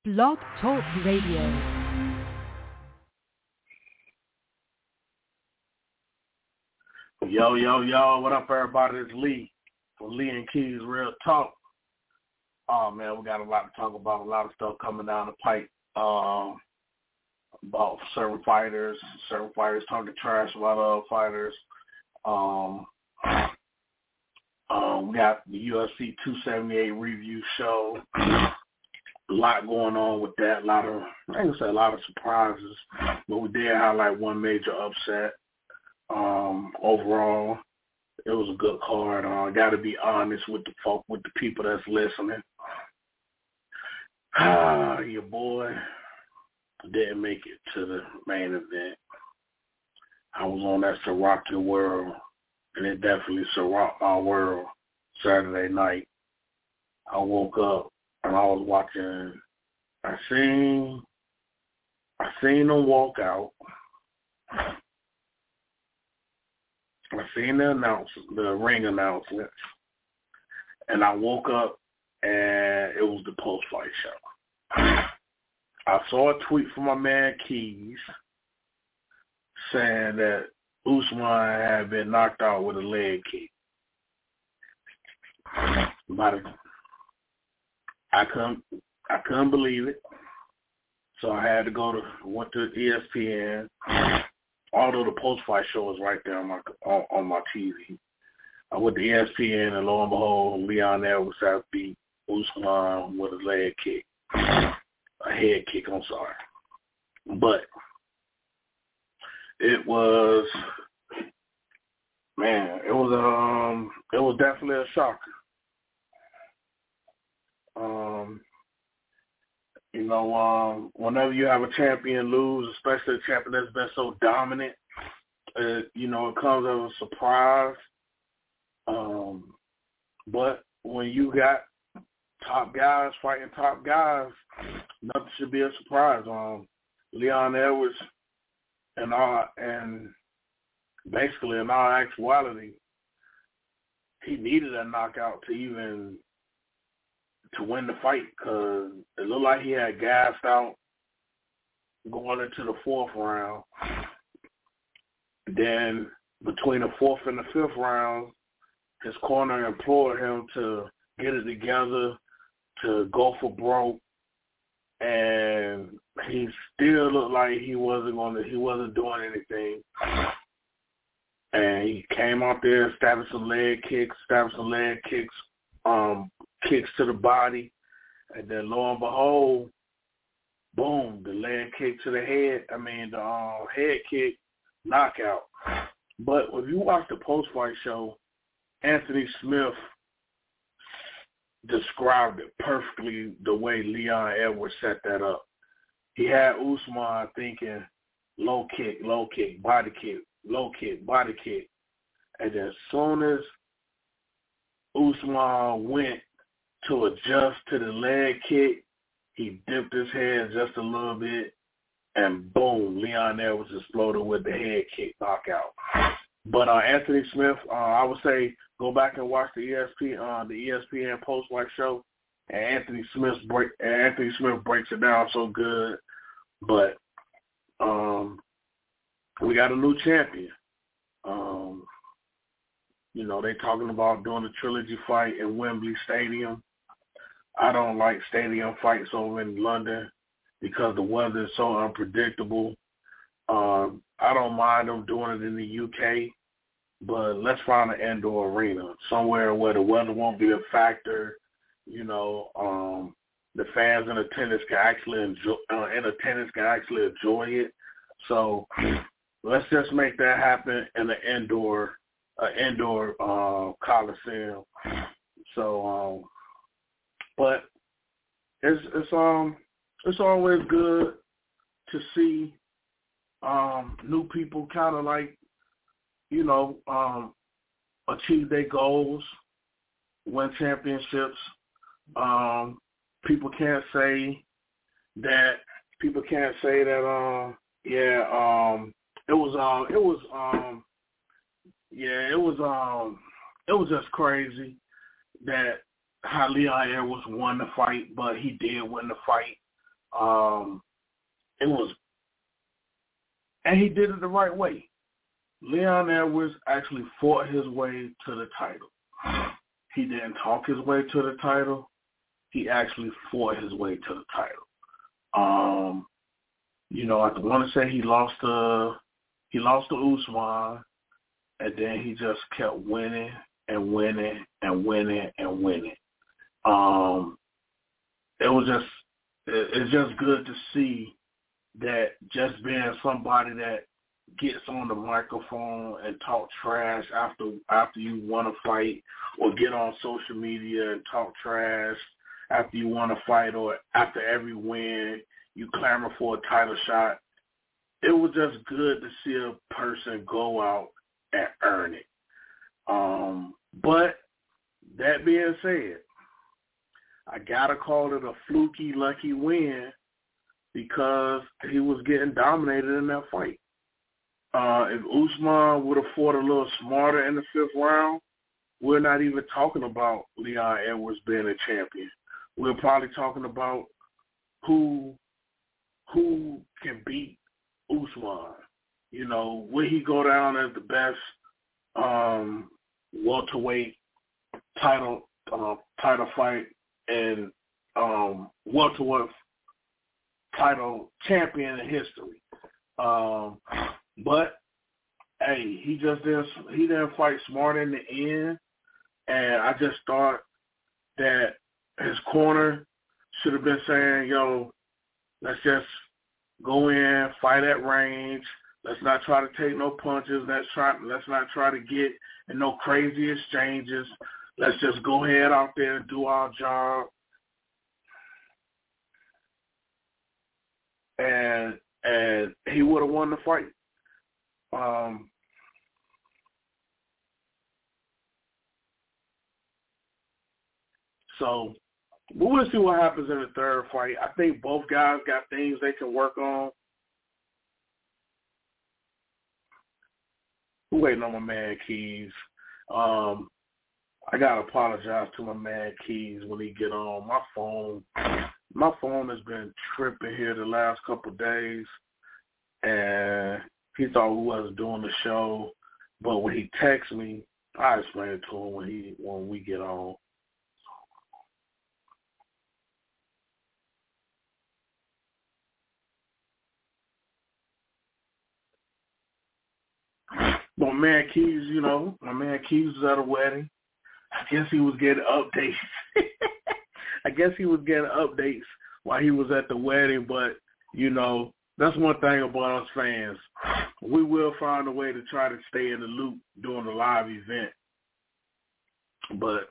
Blog Talk Radio. Yo, what up, everybody? It's Lee from Lee and Keys Real Talk. Oh, man, we got a lot to talk about, a lot of stuff coming down the pipe about certain fighters talking trash about other fighters. We got the UFC 278 review show. A lot going on with that. I ain't gonna say a lot of surprises, but we did highlight one major upset. Overall, it was a good card. Got to be honest with the people that's listening. Your boy didn't make it to the main event. I was on that Ciroc Your World, and it definitely Ciroc my world. Saturday night, I woke up and I was watching. I seen them walk out. I seen the ring announcements, and I woke up and it was the post-fight show. I saw a tweet from my man Keys saying that Usman had been knocked out with a leg kick. But I couldn't believe it, so I had to went to ESPN. Although the post-fight show is right there on my TV, I went to ESPN, and lo and behold, Leon Edwards had beat Usman with a leg kick, a head kick. I'm sorry, but it was definitely a shocker. Whenever you have a champion lose, especially a champion that's been so dominant, it comes as a surprise. But when you got top guys fighting top guys, nothing should be a surprise. Leon Edwards and basically in all actuality, he needed a knockout to win the fight, because it looked like he had gassed out going into the fourth round. Then between the fourth and the fifth round, his corner implored him to get it together, to go for broke, and he still looked like he wasn't doing anything. And he came out there, stabbing some leg kicks, kicks to the body, and then lo and behold, boom, the leg kick to the head. The head kick knockout. But if you watch the post-fight show, Anthony Smith described it perfectly the way Leon Edwards set that up. He had Usman thinking low kick, body kick, low kick, body kick. And then as soon as Usman went to adjust to the leg kick, he dipped his head just a little bit, and boom, Leon Edwards exploded with the head kick knockout. But Anthony Smith, I would say go back and watch the ESPN post-fight show, and Anthony Smith breaks it down so good. But we got a new champion. They talking about doing a trilogy fight in Wembley Stadium. I don't like stadium fights over in London because the weather is so unpredictable. I don't mind them doing it in the UK, but let's find an indoor arena, somewhere where the weather won't be a factor. The fans in attendance can actually enjoy it. So let's just make that happen in an indoor coliseum. So, but it's always good to see new people kind of achieve their goals, win championships. People can't say that. It was just crazy that how Leon Edwards won the fight, but he did win the fight. It was, and he did it the right way. Leon Edwards actually fought his way to the title. He didn't talk his way to the title. He actually fought his way to the title. I want to say he lost to Usman, and then he just kept winning and winning and winning and winning. It's just good to see that just being somebody that gets on the microphone and talk trash after you won a fight, or get on social media and talk trash after you won a fight, or after every win you clamor for a title shot. It was just good to see a person go out and earn it. But that being said, I gotta call it a fluky, lucky win, because he was getting dominated in that fight. If Usman would have fought a little smarter in the 5th round, we're not even talking about Leon Edwards being a champion. We're probably talking about who can beat Usman. Will he go down as the best welterweight title fight and welterweight title champion in history? But hey, he didn't fight smart in the end, and I just thought that his corner should have been saying, "Yo, let's just go in, fight at range. Let's not try to take no punches. Let's not try to get in no crazy exchanges. Let's just go ahead out there and do our job." And he would have won the fight. So we'll see what happens in the 3rd fight. I think both guys got things they can work on. We're waiting on my man Keys. I gotta apologize to my man Keys when he get on. My phone has been tripping here the last couple of days, and he thought we wasn't doing the show. But when he texts me, I explain it to him when we get on. My man Keys, was at a wedding. I guess he was getting updates. While he was at the wedding, but, that's one thing about us fans. We will find a way to try to stay in the loop during the live event. But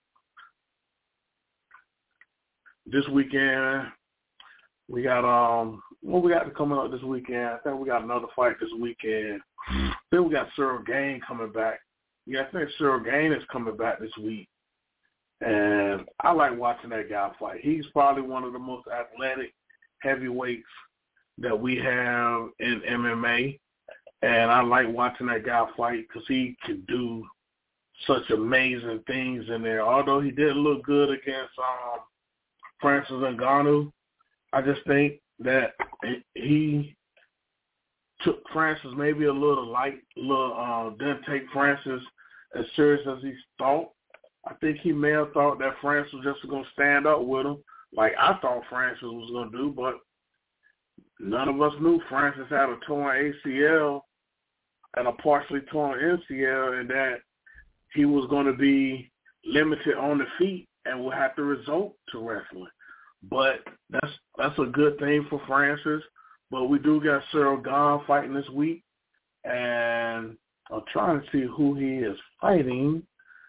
this weekend, we got what we got coming up this weekend. I think we got another fight this weekend. Then we got Cyril Gane coming back. Yeah, I think Cyril Gane is coming back this week. And I like watching that guy fight. He's probably one of the most athletic heavyweights that we have in MMA. And I like watching that guy fight because he can do such amazing things in there. Although he didn't look good against Francis Ngannou, I just think that he took Francis maybe a little light, didn't take Francis as serious as he thought. I think he may have thought that Francis was just going to stand up with him, like I thought Francis was going to do, but none of us knew Francis had a torn ACL and a partially torn MCL, and that he was going to be limited on the feet and would have to resort to wrestling. But that's a good thing for Francis. But we do got Cyril Gane fighting this week, and I'm trying to see who he is fighting.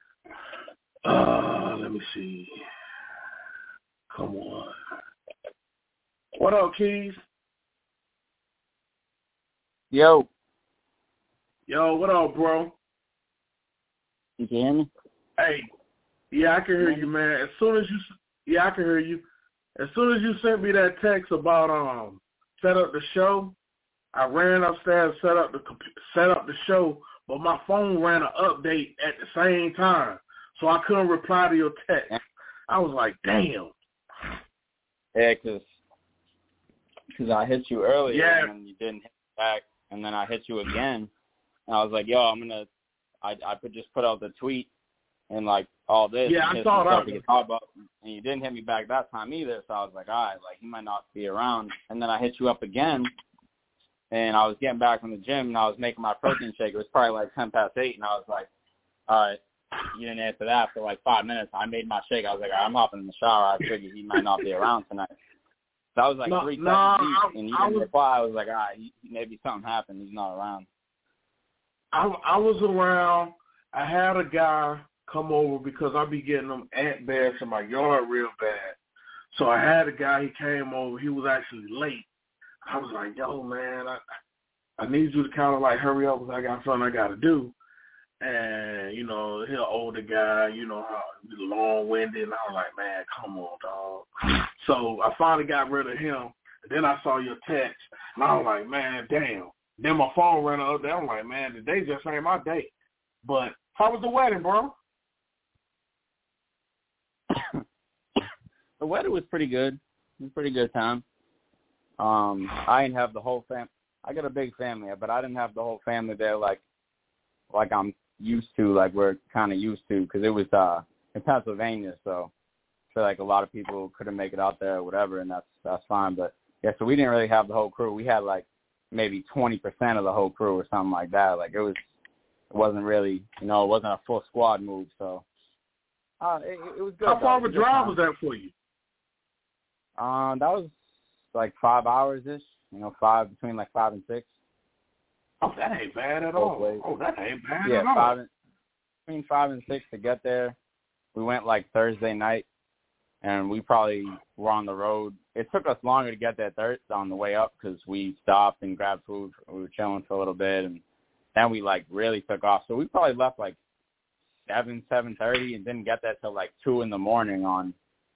Let me see. Come on. What up, Keys? Yo, what up, bro? You can hear me? Hey, yeah, I can hear you, man. I can hear you. As soon as you sent me that text about set up the show, I ran upstairs, set up the show, but my phone ran an update at the same time, so I couldn't reply to your text. I was like, damn. Yeah, 'cause because I hit you earlier Yeah. and you didn't hit me back, and then I hit you again, and I was like, yo, I just put out the tweet and like all this. Yeah, and I saw that. to get caught up, and you didn't hit me back that time either, so I was like, all right, like he might not be around, and then I hit you up again, and I was getting back from the gym, and I was making my protein shake. It was probably like 8:10, and I was like, all right. You didn't answer that for like 5 minutes. I made my shake. I was like, all right, I'm hopping in the shower. I figured he might not be around tonight. That was like 3 seconds deep, and you didn't reply. I was like, all right, maybe something happened. He's not around. I was around. I had a guy come over because I be getting them ant bears in my yard real bad. So I had a guy. He came over. He was actually late. I was like, yo, man, I need you to kind of like hurry up because I got something I got to do. And, you know, he's an older guy, you know, how long-winded. And I was like, man, come on, dog. So I finally got rid of him. And then I saw your text. And I was like, man, damn. Then my phone ran up there. I'm like, man, today just ain't my day. But how was the wedding, bro? The wedding was pretty good. It was a pretty good time. I didn't have the whole family. I got a big family, but I didn't have the whole family there like I'm used to, like we're kind of used to, because it was in Pennsylvania, so I feel like a lot of people couldn't make it out there or whatever, and that's fine. But yeah, so we didn't really have the whole crew. We had like maybe 20% of the whole crew or something like that. Like it wasn't really, you know, it wasn't a full squad move. So it was good. How far of a drive was that for you? That was like 5 hours ish. You know, between like 5 and 6. Oh, that ain't bad at all. Oh, that ain't bad at all. Yeah, between 5 and 6 to get there. We went like Thursday night, and we probably were on the road. It took us longer to get there on the way up because we stopped and grabbed food. We were chilling for a little bit, and then we like really took off. So we probably left like 7:30, and didn't get there till like 2 in the morning on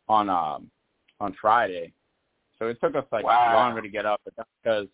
Friday. So it took us like longer to get up because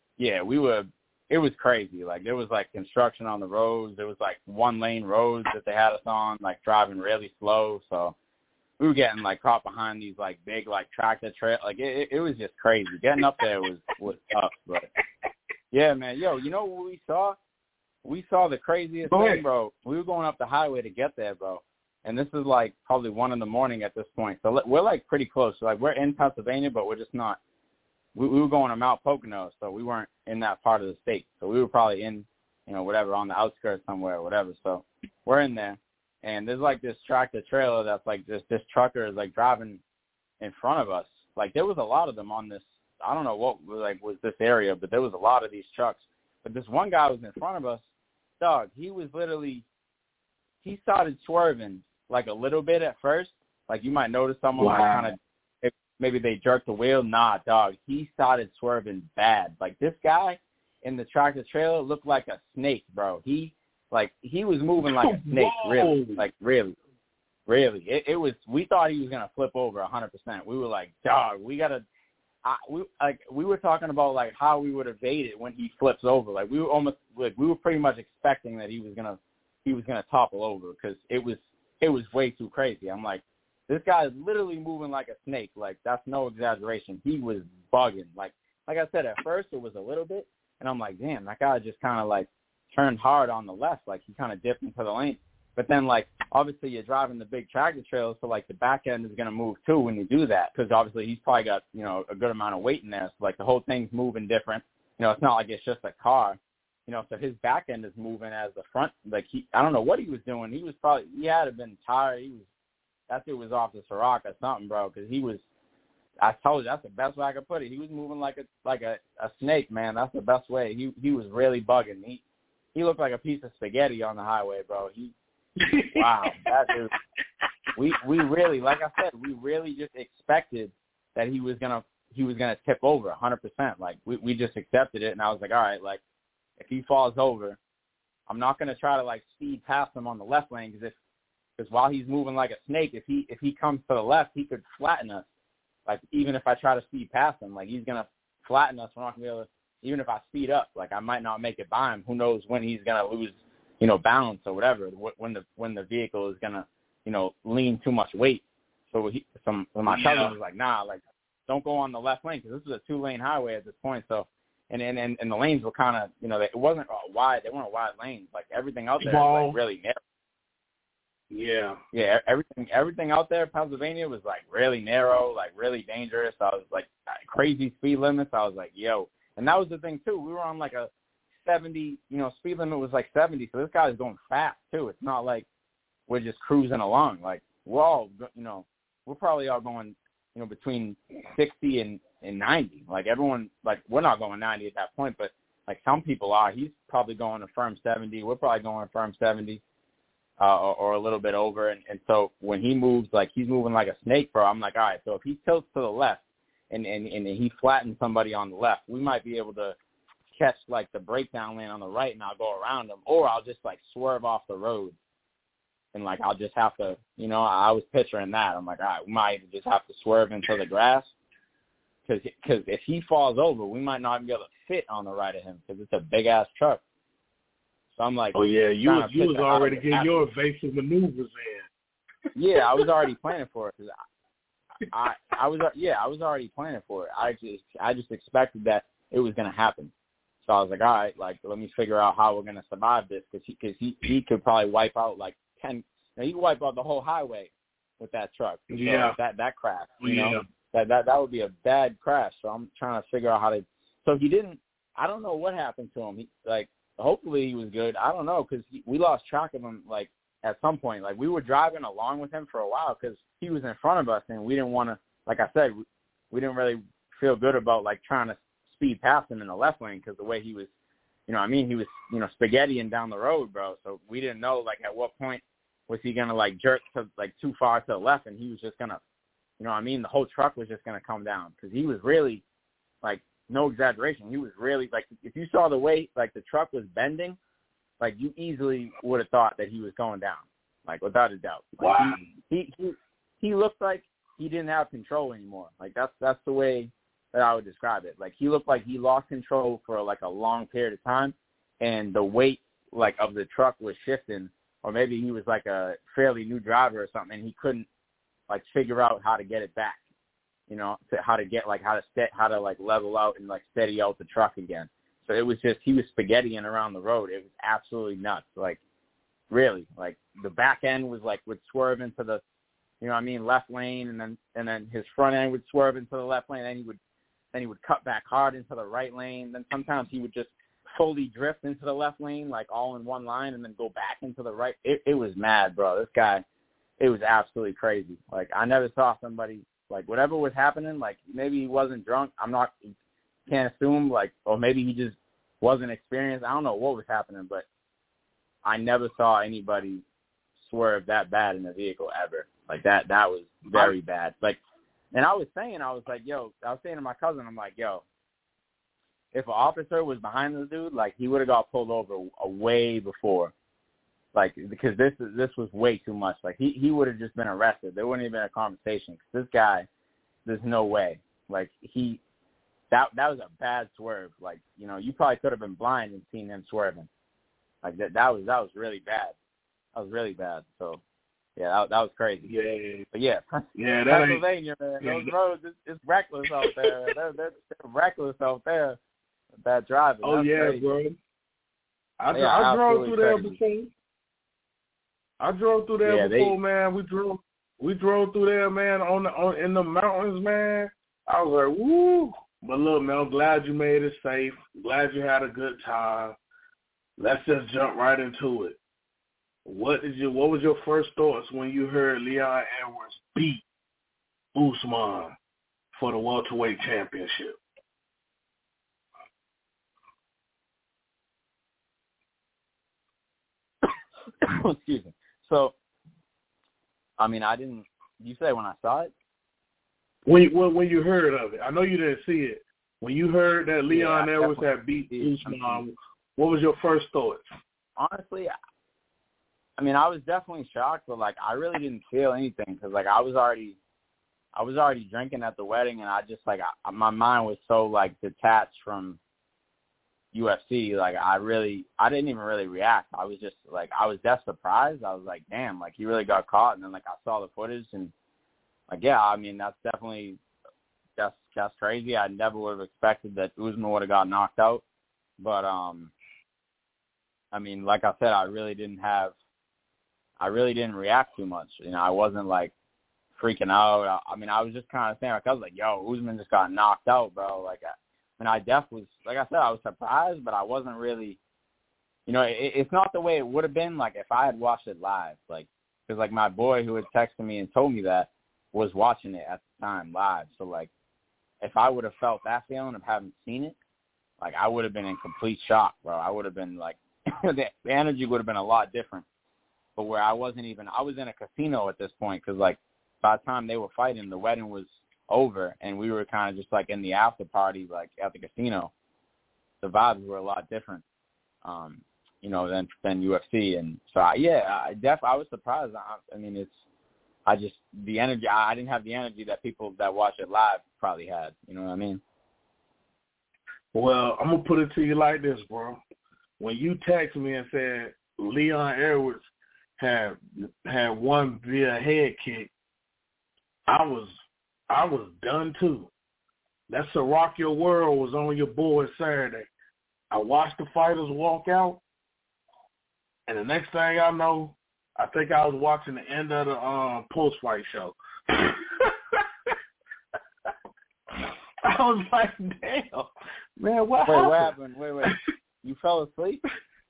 it was crazy. Like, there was, like, construction on the roads. There was, like, 1-lane roads that they had us on, like, driving really slow. So we were getting, like, caught behind these, like, big, like, tractor trail. Like, it was just crazy. Getting up there was tough. But, yeah, man. Yo, you know what we saw? We saw the craziest thing, bro. We were going up the highway to get there, bro. And this is, like, probably 1 in the morning at this point. So we're, like, pretty close. So, like, we're in Pennsylvania, but we're just not. We were going to Mount Pocono, so we weren't in that part of the state. So we were probably in, you know, whatever, on the outskirts somewhere or whatever. So we're in there, and there's, like, this tractor trailer that's, like, this trucker is, like, driving in front of us. Like, there was a lot of them on this. I don't know what, like, was this area, but there was a lot of these trucks. But this one guy was in front of us. Dog, he was literally, he started swerving, like, a little bit at first. Like, you might notice someone, like, kind of, maybe they jerked the wheel. Nah, dog. He started swerving bad. Like, this guy in the tractor trailer looked like a snake, bro. He was moving like a snake, really. Like, really. Really. It was, we thought he was going to flip over 100%. We were like, dog, we got to, we were talking about, like, how we would evade it when he flips over. Like, we were almost, like, we were pretty much expecting that he was going to topple over, because it was way too crazy. I'm like, this guy is literally moving like a snake. Like, that's no exaggeration. He was bugging. Like I said, at first it was a little bit, and I'm like, damn, that guy just kind of, like, turned hard on the left. Like, he kind of dipped into the lane. But then, like, obviously you're driving the big tractor trailer, so, like, the back end is going to move too when you do that, because obviously he's probably got, you know, a good amount of weight in there. So, like, the whole thing's moving different. You know, it's not like it's just a car. You know, so his back end is moving as the front. Like, I don't know what he was doing. He had to have been tired. That dude was off the Ciroc or something, bro, because I told you, that's the best way I could put it. He was moving like a snake, man. That's the best way. He was really bugging. He looked like a piece of spaghetti on the highway, bro. Wow, that dude. We really, like I said, we really just expected that he was gonna tip over 100%. Like, we just accepted it, and I was like, all right, like, if he falls over, I'm not gonna try to, like, speed past him on the left lane, because while he's moving like a snake, if he comes to the left, he could flatten us. Like, even if I try to speed past him, like, he's gonna flatten us. We're not gonna be able to. Even if I speed up, like, I might not make it by him. Who knows when he's gonna lose, you know, balance or whatever. When the vehicle is gonna, you know, lean too much weight. So my cousin was like, nah, like, don't go on the left lane because this was a 2-lane highway at this point. So, and the lanes were kind of, it wasn't wide. They weren't wide lanes. Like everything out there was like really narrow. Yeah. Yeah, everything out there in Pennsylvania was like really narrow, like really dangerous. I was like crazy speed limits. I was like, yo. And that was the thing too. We were on like a 70, speed limit was like 70. So this guy's going fast too. It's not like we're just cruising along. Like we're all, we're probably all going, between 60 and 90. Like everyone, like we're not going 90 at that point, but like some people are. He's probably going a firm 70. We're probably going a firm 70. Or a little bit over. And so when he moves, like he's moving like a snake, bro, I'm like, all right, so if he tilts to the left and he flattens somebody on the left, we might be able to catch like the breakdown lane on the right and I'll go around him. Or I'll just like swerve off the road and like I'll just have to, I was picturing that. I'm like, all right, we might just have to swerve into the grass because if he falls over, we might not even be able to fit on the right of him because it's a big-ass truck. So I'm like, oh yeah, you was already getting your evasive maneuvers in. Yeah, I was already planning for it. I was already planning for it. I just expected that it was going to happen. So I was like, all right, like let me figure out how we're going to survive this because he could probably wipe out like 10. He could wipe out the whole highway with that truck. So yeah, that crash. That would be a bad crash. So I'm trying to figure out how to. So he didn't. I don't know what happened to him. Hopefully he was good. I don't know because we lost track of him, like, at some point. Like, we were driving along with him for a while because he was in front of us, and we didn't want to, like I said, we didn't really feel good about, like, trying to speed past him in the left lane because the way he was, he was, spaghettiing down the road, bro. So we didn't know, like, at what point was he going to, like, jerk to, like, too far to the left, and he was just going to, the whole truck was just going to come down because he was really, like, no exaggeration. He was really, like, if you saw the way, like, the truck was bending, like, you easily would have thought that he was going down, like, without a doubt. Like, wow. He looked like he didn't have control anymore. Like, that's the way that I would describe it. Like, he looked like he lost control for, like, a long period of time, and the weight, like, of the truck was shifting, or maybe he was, like, a fairly new driver or something, and he couldn't, like, figure out how to get it back. How to like level out and like steady out the truck again. So it was just, he was spaghettiing around the road. It was absolutely nuts. Like really, like the back end was like, would swerve into the, left lane. And then his front end would swerve into the left lane. Then he would cut back hard into the right lane. Then sometimes he would just fully drift into the left lane, like all in one line and then go back into the right. It was mad, bro. This guy, it was absolutely crazy. Like I never saw somebody, like, whatever was happening, like, maybe he wasn't drunk. Can't assume, like, or maybe he just wasn't experienced. I don't know what was happening, but I never saw anybody swerve that bad in a vehicle ever. Like, that was very bad. Like, and I was saying to my cousin, I'm like, yo, if an officer was behind this dude, like, he would have got pulled over way before. Like, because this was way too much. Like, he would have just been arrested. There wouldn't have been a conversation. Cause this guy, there's no way. Like, that was a bad swerve. Like, you probably could have been blind and seen him swerving. Like, that was really bad. That was really bad. So, yeah, that was crazy. Yeah. But, yeah, Pennsylvania, man, those roads, it's reckless out there. They're reckless out there, that driving. Oh, that's yeah, crazy. bro. I drove through there before. I drove through there before, man. We drove through there, man, in the mountains, man. I was like, woo. But look, man, I'm glad you made it safe. Glad you had a good time. Let's just jump right into it. What was your first thoughts when you heard Leon Edwards beat Usman for the welterweight championship? Excuse me. So, I mean, you say when I saw it? When you heard of it. I know you didn't see it. When you heard that Leon Edwards had beat Usman, what was your first thoughts? Honestly, I mean, I was definitely shocked, but, like, I really didn't feel anything because, like, I was already drinking at the wedding, and I just, like, my mind was so, like, detached from UFC. Like, I didn't even really react. I was just, like, I was that surprised. I was like, damn, like, he really got caught. And then, like, I saw the footage, and, like, yeah, I mean, that's that's crazy. I never would have expected that Usman would have got knocked out. But, I mean, like I said, I really didn't react too much. You know, I wasn't, like, freaking out. I mean, I was just kind of saying, like, I was like, yo, Usman just got knocked out, bro. Like, I definitely was, like I said, I was surprised, but I wasn't really, you know, it's not the way it would have been, like, if I had watched it live. Like, because, like, my boy who had texted me and told me that was watching it at the time live. So, like, if I would have felt that feeling of having seen it, like, I would have been in complete shock, bro. I would have been, like, the energy would have been a lot different. But where I was in a casino at this point because, like, by the time they were fighting, the wedding was over, and we were kind of just, like, in the after party, like, at the casino. The vibes were a lot different, you know, than UFC. And so, I was surprised. I mean, the energy, I didn't have the energy that people that watch it live probably had. You know what I mean? Well, I'm going to put it to you like this, bro. When you text me and said Leon Edwards had won via head kick, I was done too. That Rock Your World was on your board Saturday. I watched the fighters walk out, and the next thing I know, I think I was watching the end of the post-fight show. I was like, damn, man, what happened? Wait. You fell asleep?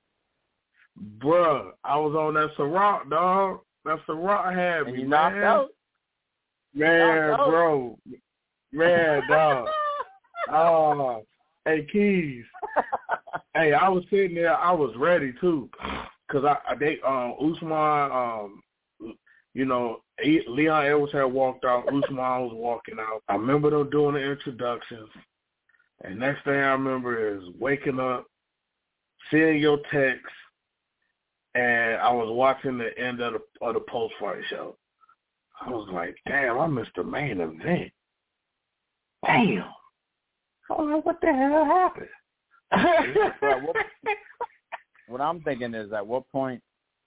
Bruh, I was on that Ciroc, dog. That Ciroc had me, and you knocked out? Man, bro. Man, dog. Oh, hey, Keys. Hey, I was sitting there. I was ready, too. Because Usman, you know, Leon Edwards had walked out. Usman was walking out. I remember them doing the introductions. And next thing I remember is waking up, seeing your text, and I was watching the end of the post-fight show. I was like, damn, I missed the main event. Damn. I was like, what the hell happened? What I'm thinking is, at what point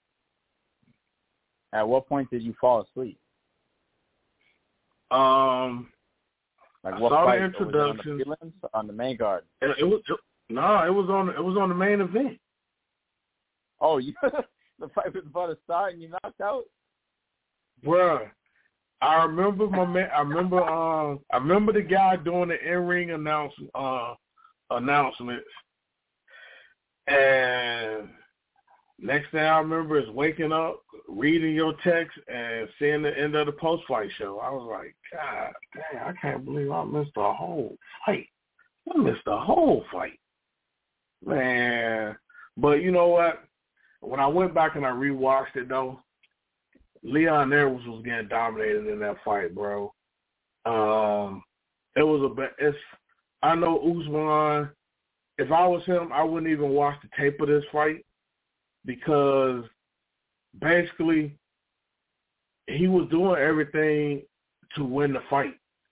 did you fall asleep? Like, what I saw fight? the introduction on the main card. It was on the main event. Oh, the fight was about to start and you knocked out? Bruh, I remember I remember the guy doing the in-ring announcements, and next thing I remember is waking up, reading your text, and seeing the end of the post-fight show. I was like, God damn, I can't believe I missed the whole fight. I missed the whole fight, man. But you know what? When I went back and I rewatched it, though, Leon Edwards was getting dominated in that fight, bro. I know Usman, if I was him, I wouldn't even watch the tape of this fight because basically he was doing everything to win the fight.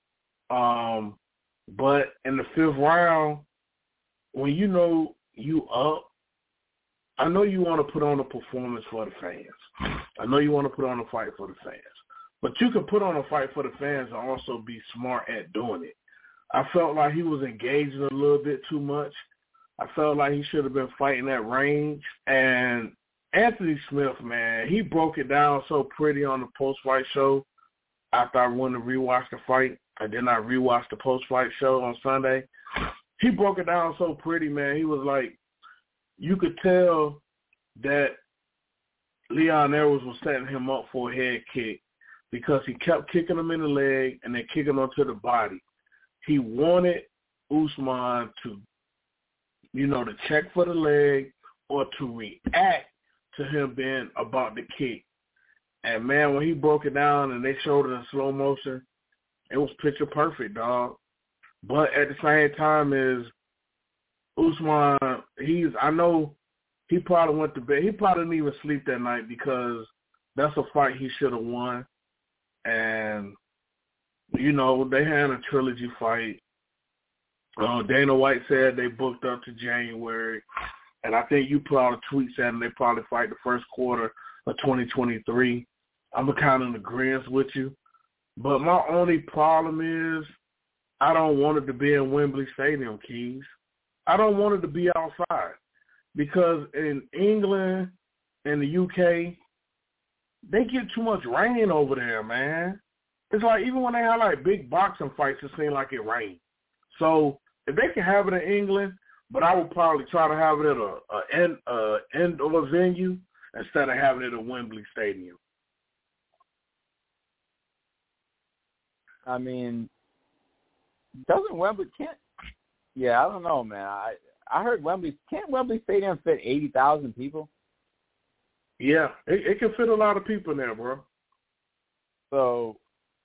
But in the fifth round, when you know you up, I know you want to put on a performance for the fans. I know you want to put on a fight for the fans. But you can put on a fight for the fans and also be smart at doing it. I felt like he was engaging a little bit too much. I felt like he should have been fighting at range. And Anthony Smith, man, he broke it down so pretty on the post-fight show after I went to rewatch the fight. And then I rewatched the post-fight show on Sunday. He broke it down so pretty, man. He was like, you could tell that Leon Edwards was setting him up for a head kick because he kept kicking him in the leg and then kicking him to the body. He wanted Usman to, to check for the leg or to react to him being about the kick. And, man, when he broke it down and they showed it in slow motion, it was picture perfect, dog. But at the same time is Usman, I know he probably went to bed. He probably didn't even sleep that night because that's a fight he should have won. And, they had a trilogy fight. Dana White said they booked up to January. And I think you put out a tweet saying they probably fight the first quarter of 2023. I'm kind of in agreement with you. But my only problem is I don't want it to be in Wembley Stadium, Keys. I don't want it to be outside because in England and the UK, they get too much rain over there, man. It's like even when they have like big boxing fights, it seems like it rains. So if they can have it in England, but I would probably try to have it at a indoor venue instead of having it at Wembley Stadium. I mean, doesn't Wembley can't? Yeah, I don't know, man. I heard can't Wembley Stadium fit 80,000 people? Yeah, it can fit a lot of people in there, bro. So,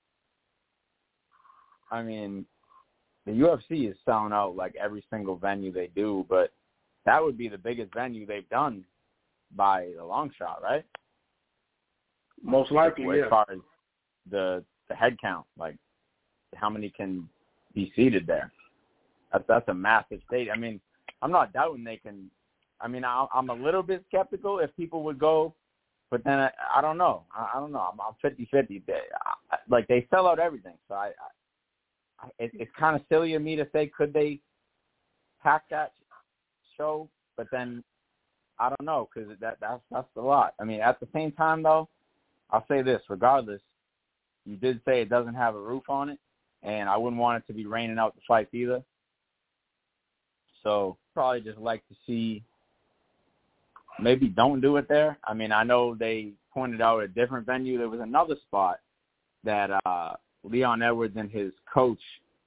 I mean, the UFC is selling out like every single venue they do, but that would be the biggest venue they've done by a long shot, right? Most likely, as far as the head count, like how many can be seated there. That's a massive stadium. I mean, I'm not doubting they can. I mean, I'm a little bit skeptical if people would go, but then I don't know. I don't know. I'm 50-50. Like, they sell out everything. So it's kind of silly of me to say, could they pack that show? But then I don't know, because that's a lot. I mean, at the same time, though, I'll say this. Regardless, you did say it doesn't have a roof on it, and I wouldn't want it to be raining out the fights either. So probably just like to see, maybe don't do it there. I mean, I know they pointed out a different venue. There was another spot that Leon Edwards and his coach,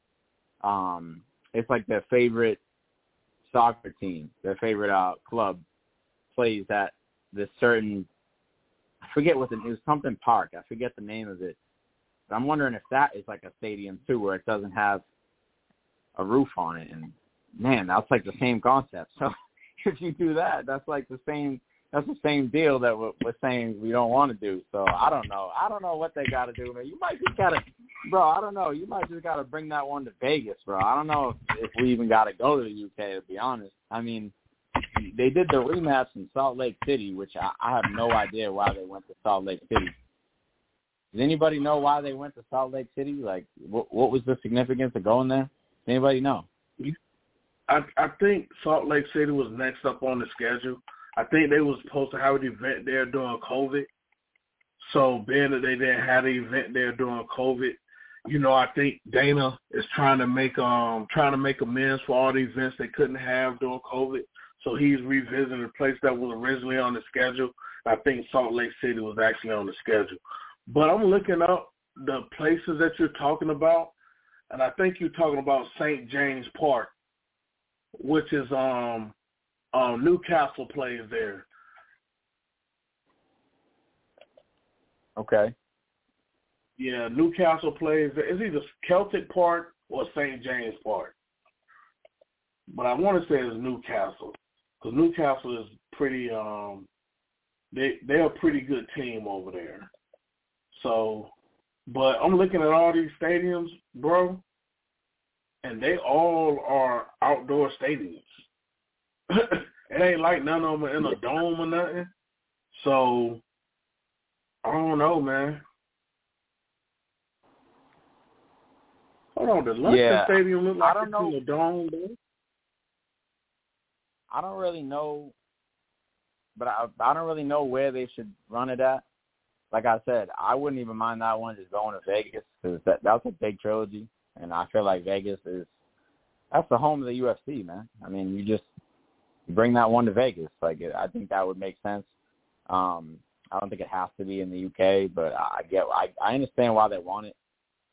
it's like their favorite soccer team, their favorite club, plays at this certain, I forget what it was, something park. I forget the name of it. But I'm wondering if that is like a stadium too, where it doesn't have a roof on it. And man, that's like the same concept. So if you do that, that's like the same deal that we're saying we don't want to do. So I don't know what they got to do, man. You might just got to, bro, I don't know. You might just got to bring that one to Vegas, bro. I don't know if we even got to go to the UK, to be honest. I mean, they did the rematch in Salt Lake City, which I have no idea why they went to Salt Lake City. Does anybody know why they went to Salt Lake City? Like, what was the significance of going there? Does anybody know? I think Salt Lake City was next up on the schedule. I think they were supposed to have an event there during COVID. So being that they didn't have an event there during COVID, you know, I think Dana is trying to make amends for all the events they couldn't have during COVID. So he's revisiting a place that was originally on the schedule. I think Salt Lake City was actually on the schedule. But I'm looking up the places that you're talking about, and I think you're talking about St. James Park, which is Newcastle plays there. Okay. Yeah, Newcastle plays there. It's either Celtic Park or St. James Park. But I want to say it's Newcastle, because Newcastle is pretty they're a pretty good team over there. So, but I'm looking at all these stadiums, bro, and they all are outdoor stadiums. It ain't like none of them are in a dome or nothing. So, I don't know, man. Hold on, does London Stadium look like it's in a dome, bro? I don't really know, but I don't really know where they should run it at. Like I said, I wouldn't even mind that one just going to Vegas, because that's a big trilogy, and I feel like Vegas that's the home of the UFC, man. I mean, you bring that one to Vegas. Like, I think that would make sense. I don't think it has to be in the UK, but I understand why they want it.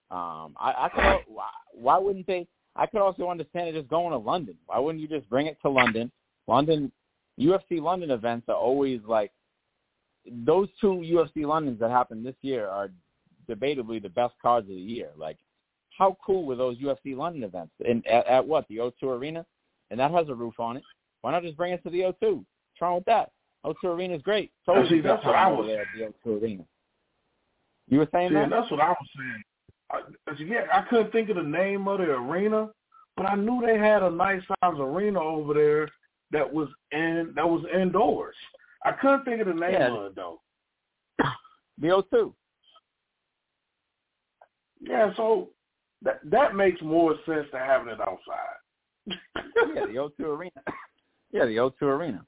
Why wouldn't they? I could also understand it just going to London. Why wouldn't you just bring it to London? London, UFC London events are always like, those two UFC Londons that happened this year are debatably the best cards of the year. Like, how cool were those UFC London events? At what, the O2 Arena? And that has a roof on it. Why not just bring it to the O2? What's wrong with that? O2 Arena is great. So that's what I was there at the O2 Arena. You were saying that? That's what I was saying. I couldn't think of the name of the arena, but I knew they had a nice size arena over there that was indoors. I couldn't think of the name of it though. The O2. Yeah, so That makes more sense than having it outside. Yeah, the O2 Arena. Yeah, the O2 Arena.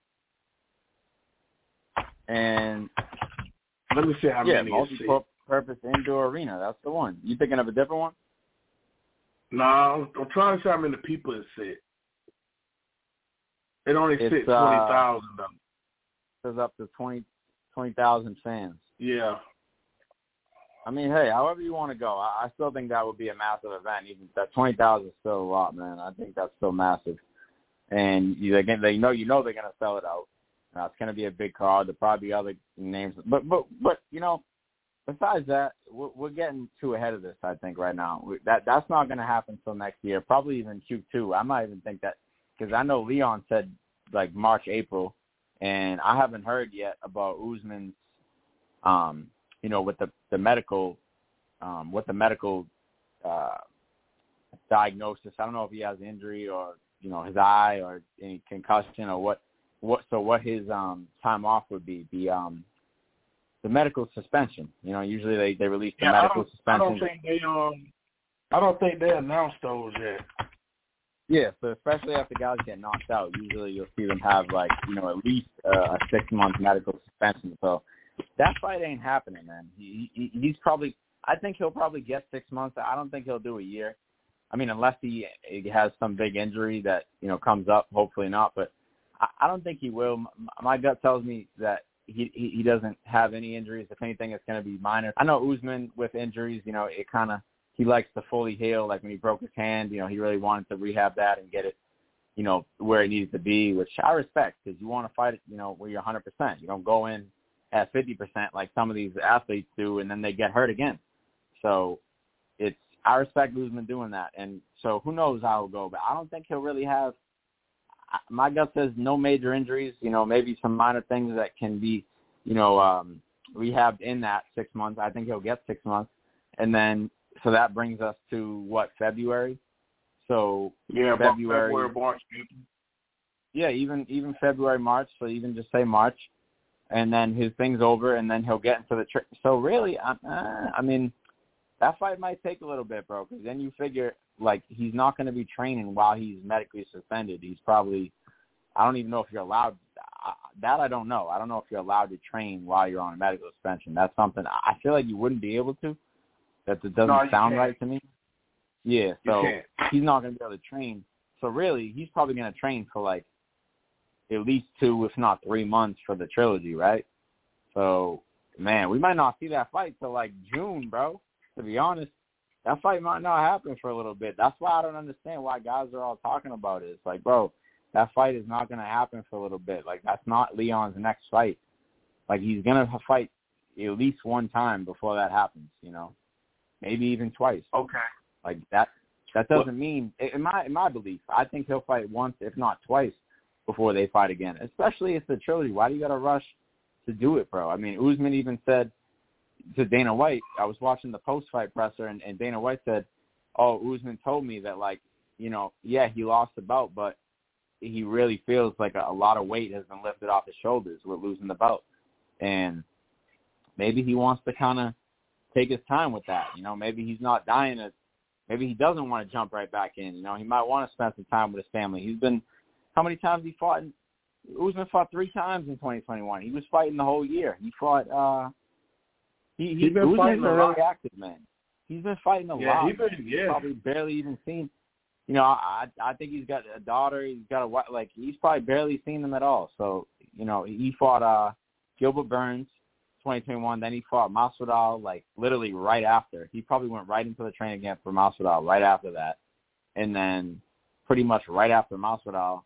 And let me see how many. Multi-purpose indoor arena. That's the one. You thinking of a different one? No, I'm trying to see how many people it sit. It only sits 20,000. Says up to 20,000 fans. Yeah. I mean, hey, however you want to go, I still think that would be a massive event. Even that 20,000 is still a lot, man. I think that's still massive. And they're gonna sell it out. It's gonna be a big crowd. There'll probably be other names, but besides that, we're getting too ahead of this. I think right now that's not gonna happen until next year. Probably even Q2. I might even think that because I know Leon said like March, April, and I haven't heard yet about Usman's, with the medical, diagnosis. I don't know if he has an injury or his eye or any concussion or what his time off would be. The medical suspension. Usually they release the medical suspension. I don't think they announced those yet. Yeah, so especially after guys get knocked out, usually you'll see them have at least a 6-month medical suspension. So that fight ain't happening, man. He's probably. I think he'll probably get 6 months. I don't think he'll do a year. I mean, unless he has some big injury that comes up. Hopefully not, but I don't think he will. My gut tells me that he doesn't have any injuries. If anything, it's going to be minor. I know Usman with injuries, he likes to fully heal. Like when he broke his hand, he really wanted to rehab that and get it, where it needs to be, which I respect because you want to fight it, where you're 100%. You don't go in at 50% like some of these athletes do, and then they get hurt again. So I respect Usman doing that. And so who knows how it'll go, but I don't think he'll really have. My gut says no major injuries, maybe some minor things that can be, rehabbed in that 6 months. I think he'll get 6 months. And then, so that brings us to February? So yeah, February, March. Yeah, even February, March. So even just say March. And then his thing's over, and then he'll get into the so really, I mean, that fight might take a little bit, bro, because then you figure, he's not going to be training while he's medically suspended. He's probably, I don't even know if you're allowed, that I don't know. I don't know if you're allowed to train while you're on a medical suspension. That's something, I feel like you wouldn't be able to. That doesn't sound right to me. Yeah, so he's not going to be able to train. So really, he's probably going to train for, at least 2, if not 3 months for the trilogy, right? So, man, we might not see that fight till, June, bro. To be honest, that fight might not happen for a little bit. That's why I don't understand why guys are all talking about it. It's bro, that fight is not going to happen for a little bit. That's not Leon's next fight. He's going to fight at least one time before that happens, maybe even twice. Okay. That doesn't mean, in my belief, I think he'll fight once, if not twice, before they fight again, especially if it's a trilogy. Why do you got to rush to do it, bro? I mean, Usman even said to Dana White, I was watching the post-fight presser, and Dana White said, Usman told me that, he lost the belt, but he really feels like a lot of weight has been lifted off his shoulders with losing the belt. And maybe he wants to kind of take his time with that. Maybe he's not dying. Maybe he doesn't want to jump right back in. He might want to spend some time with his family. How many times he fought? Usman fought 3 times in 2021. He was fighting the whole year. He fought. Usman's been really active, man. He's been fighting a lot. He's probably barely even seen. I think he's got a daughter. He's got a wife. He's probably barely seen them at all. So he fought Gilbert Burns 2021. Then he fought Masvidal literally right after. He probably went right into the training camp for Masvidal right after that, and then pretty much right after Masvidal.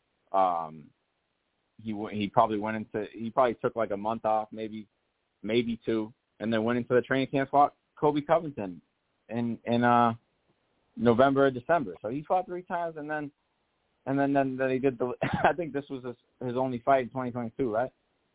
He probably took a month off, maybe 2, and then went into the training camp, fought Colby Covington in November or December. So he fought 3 times, and then he did I think this was his only fight in 2022, right?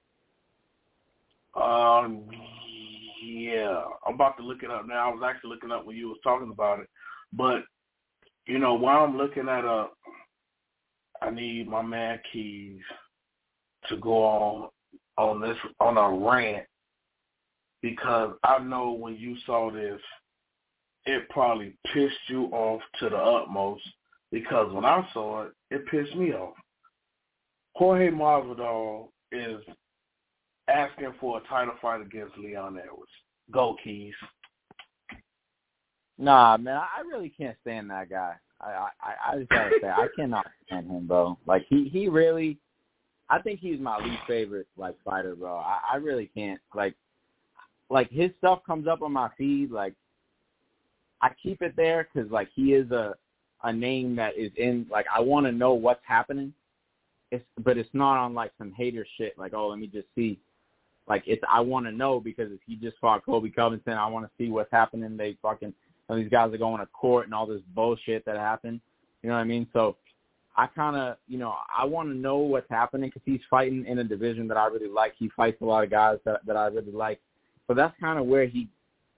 Yeah, I'm about to look it up now. I was actually looking up when you was talking about it, but while I'm looking that up, I need my man Keys to go on a rant, because I know when you saw this, it probably pissed you off to the utmost because when I saw it, it pissed me off. Jorge Masvidal is asking for a title fight against Leon Edwards. Go, Keys. Nah, man, I really can't stand that guy. I just gotta say, I cannot stand him, bro. Like, he really, I think he's my least favorite, like, fighter, bro. I really can't. Like, his stuff comes up on my feed, like, I keep it there because, like, he is a name that is in, like, I want to know what's happening, but it's not on, like, some hater shit, like, oh, let me just see. Like, I want to know because if he just fought Colby Covington, I want to see what's happening. They fucking, these guys are going to court and all this bullshit that happened. You know what I mean? So I kind of, I want to know what's happening because he's fighting in a division that I really like. He fights a lot of guys that I really like. So that's kind of where he,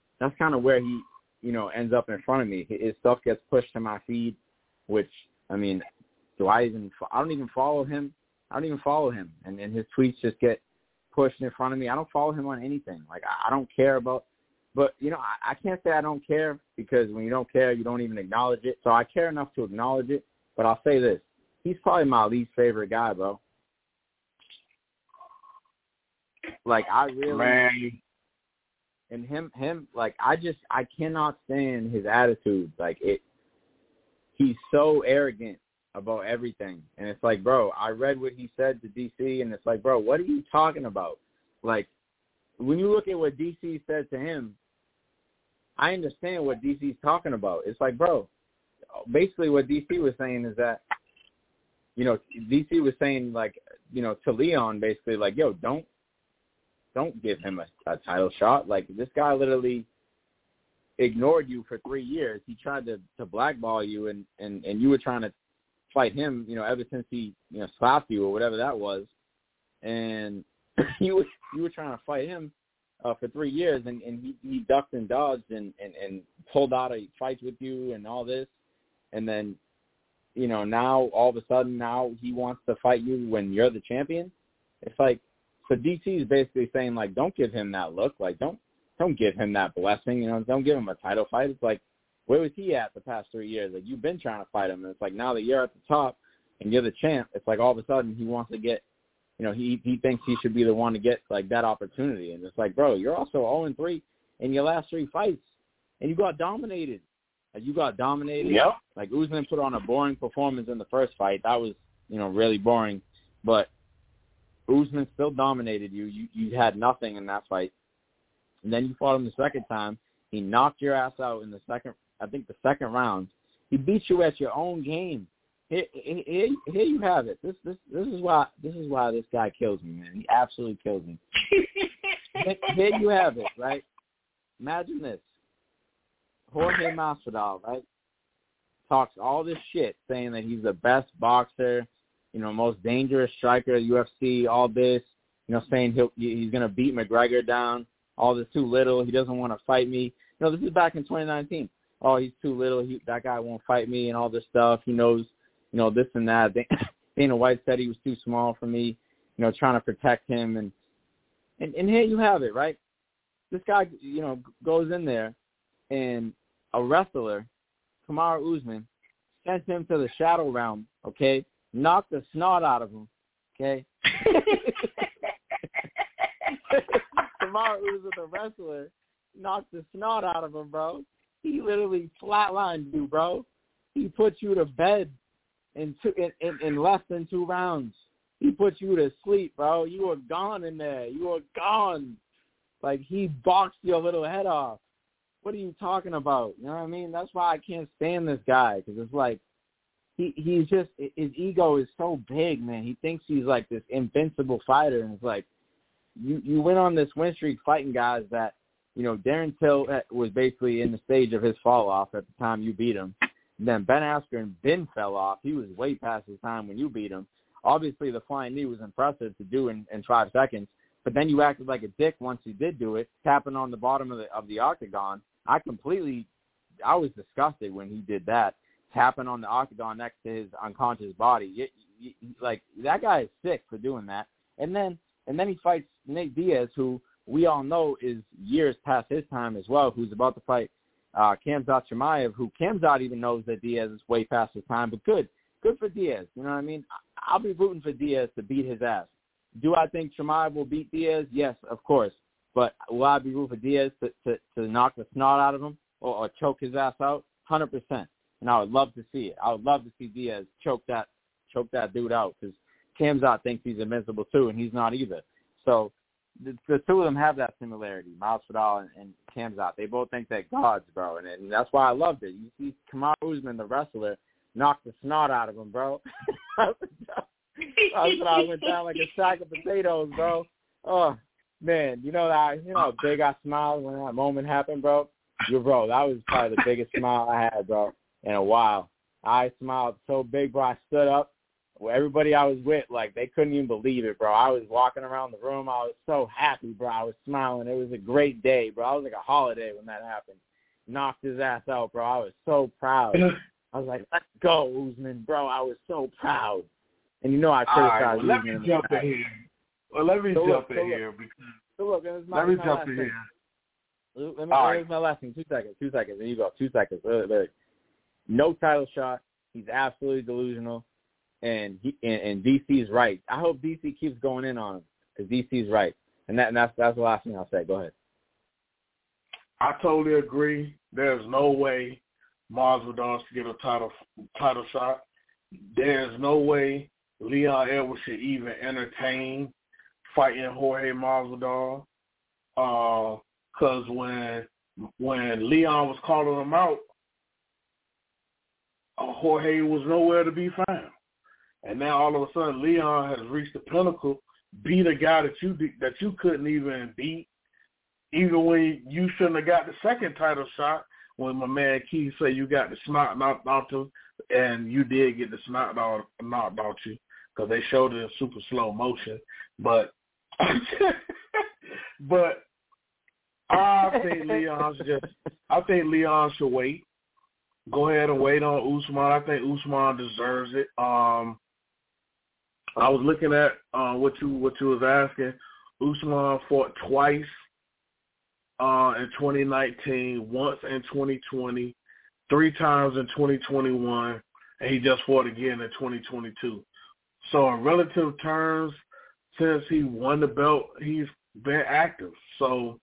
ends up in front of me. His stuff gets pushed to my feed, which, I mean, I don't even follow him. And his tweets just get pushed in front of me. I don't follow him on anything. Like, I don't care about, but, I can't say I don't care because when you don't care, you don't even acknowledge it. So I care enough to acknowledge it, but I'll say this. He's probably my least favorite guy, bro. Like, I really... Man. And him, like, I cannot stand his attitude. Like, he's so arrogant about everything. And it's like, bro, I read what he said to DC, and it's like, bro, what are you talking about? Like, when you look at what DC said to him, I understand what DC's talking about. It's like, bro, basically what DC was saying is that, DC was saying, like, to Leon, basically, like, yo, don't give him a title shot. Like, this guy literally ignored you for 3 years. He tried to blackball you, and you were trying to fight him, ever since he, slapped you or whatever that was. And you were trying to fight him for 3 years, and he ducked and dodged and pulled out of fights with you and all this. And then, now all of a sudden now he wants to fight you when you're the champion. It's like, so DC is basically saying, like, don't give him that look. Like, don't give him that blessing. Don't give him a title fight. It's like, where was he at the past 3 years? Like, you've been trying to fight him. And it's like, now that you're at the top and you're the champ, it's like all of a sudden he wants to get, he thinks he should be the one to get, like, that opportunity. And it's like, bro, you're also 0-3 in your last 3 fights, and you got dominated. Yep. Like, Usman put on a boring performance in the first fight. That was, really boring. But Usman still dominated you. You had nothing in that fight. And then you fought him the second time. He knocked your ass out in the second round. He beat you at your own game. Here you have it. This is why this guy kills me, man. He absolutely kills me. Here you have it, right? Imagine this. Jorge Masvidal, right? Talks all this shit, saying that he's the best boxer, most dangerous striker at UFC, all this, saying he's going to beat McGregor down, all this too little, he doesn't want to fight me. This is back in 2019. Oh, he's too little, that guy won't fight me and all this stuff. He knows, this and that. Dana White said he was too small for me, trying to protect him. And here you have it, right? This guy, goes in there, and a wrestler, Kamaru Usman, sent him to the shadow realm, okay? Knocked the snot out of him, okay? Kamaru Usman, the wrestler, knocked the snot out of him, bro. He literally flatlined you, bro. He put you to bed in less than 2 rounds. He put you to sleep, bro. You were gone in there. You were gone. Like, he boxed your little head off. What are you talking about? You know what I mean? That's why I can't stand this guy, because it's like, he's just, his ego is so big, man. He thinks he's like this invincible fighter, and it's like, you went on this win streak fighting guys that, Darren Till was basically in the stage of his fall off at the time you beat him. And then Ben Askren fell off. He was way past his time when you beat him. Obviously, the flying knee was impressive to do in 5 seconds, but then you acted like a dick once you did do it, tapping on the bottom of the octagon. I was disgusted when he did that, tapping on the octagon next to his unconscious body. Like, that guy is sick for doing that. And then he fights Nate Diaz, who we all know is years past his time as well, who's about to fight Khamzat Chimaev, who Khamzat even knows that Diaz is way past his time, but good for Diaz. You know what I mean? I'll be rooting for Diaz to beat his ass. Do I think Chimaev will beat Diaz? Yes, of course. But will I be rooting for Diaz to knock the snot out of him or choke his ass out? 100%. And I would love to see it. I would love to see Diaz choke that dude out, because Khamzat thinks he's invincible too, and he's not either. So the two of them have that similarity, Masvidal and Khamzat. They both think they're gods, bro, and that's why I loved it. You see Kamaru Usman, the wrestler, knock the snot out of him, bro. Masvidal went down like a sack of potatoes, bro. Oh, man, you know how big I smiled when that moment happened, bro? Bro, that was probably the biggest smile I had, bro, in a while. I smiled so big, bro. I stood up. Everybody I was with, like, they couldn't even believe it, bro. I was walking around the room. I was so happy, bro. I was smiling. It was a great day, bro. It was like a holiday when that happened. Knocked his ass out, bro. I was so proud. I was like, let's go, Usman, bro. I was so proud. And you know I criticized Usman. Let me jump in here. Well, let me jump in here. Let me jump in here. Here's my last thing. 2 seconds. There you go. 2 seconds. No title shot. He's absolutely delusional. And DC's right. I hope DC keeps going in on him, because DC's right. And that's the last thing I'll say. Go ahead. I totally agree. There's no way Masvidal should get a title shot. There's no way Leon Edwards should even entertain fighting Jorge Masvidal. Because when Leon was calling him out, Jorge was nowhere to be found. And now all of a sudden Leon has reached the pinnacle, beat a guy that you couldn't even beat, even when you shouldn't have got the second title shot, when my man Keith said you got the snot knocked out you, and you did get the snot knocked out you, because they showed it in super slow motion. But I think Leon should wait. Go ahead and wait on Usman. I think Usman deserves it. I was looking at what you was asking. Usman fought twice in 2019, once in 2020, 3 times in 2021, and he just fought again in 2022. So in relative terms, since he won the belt, he's been active. So,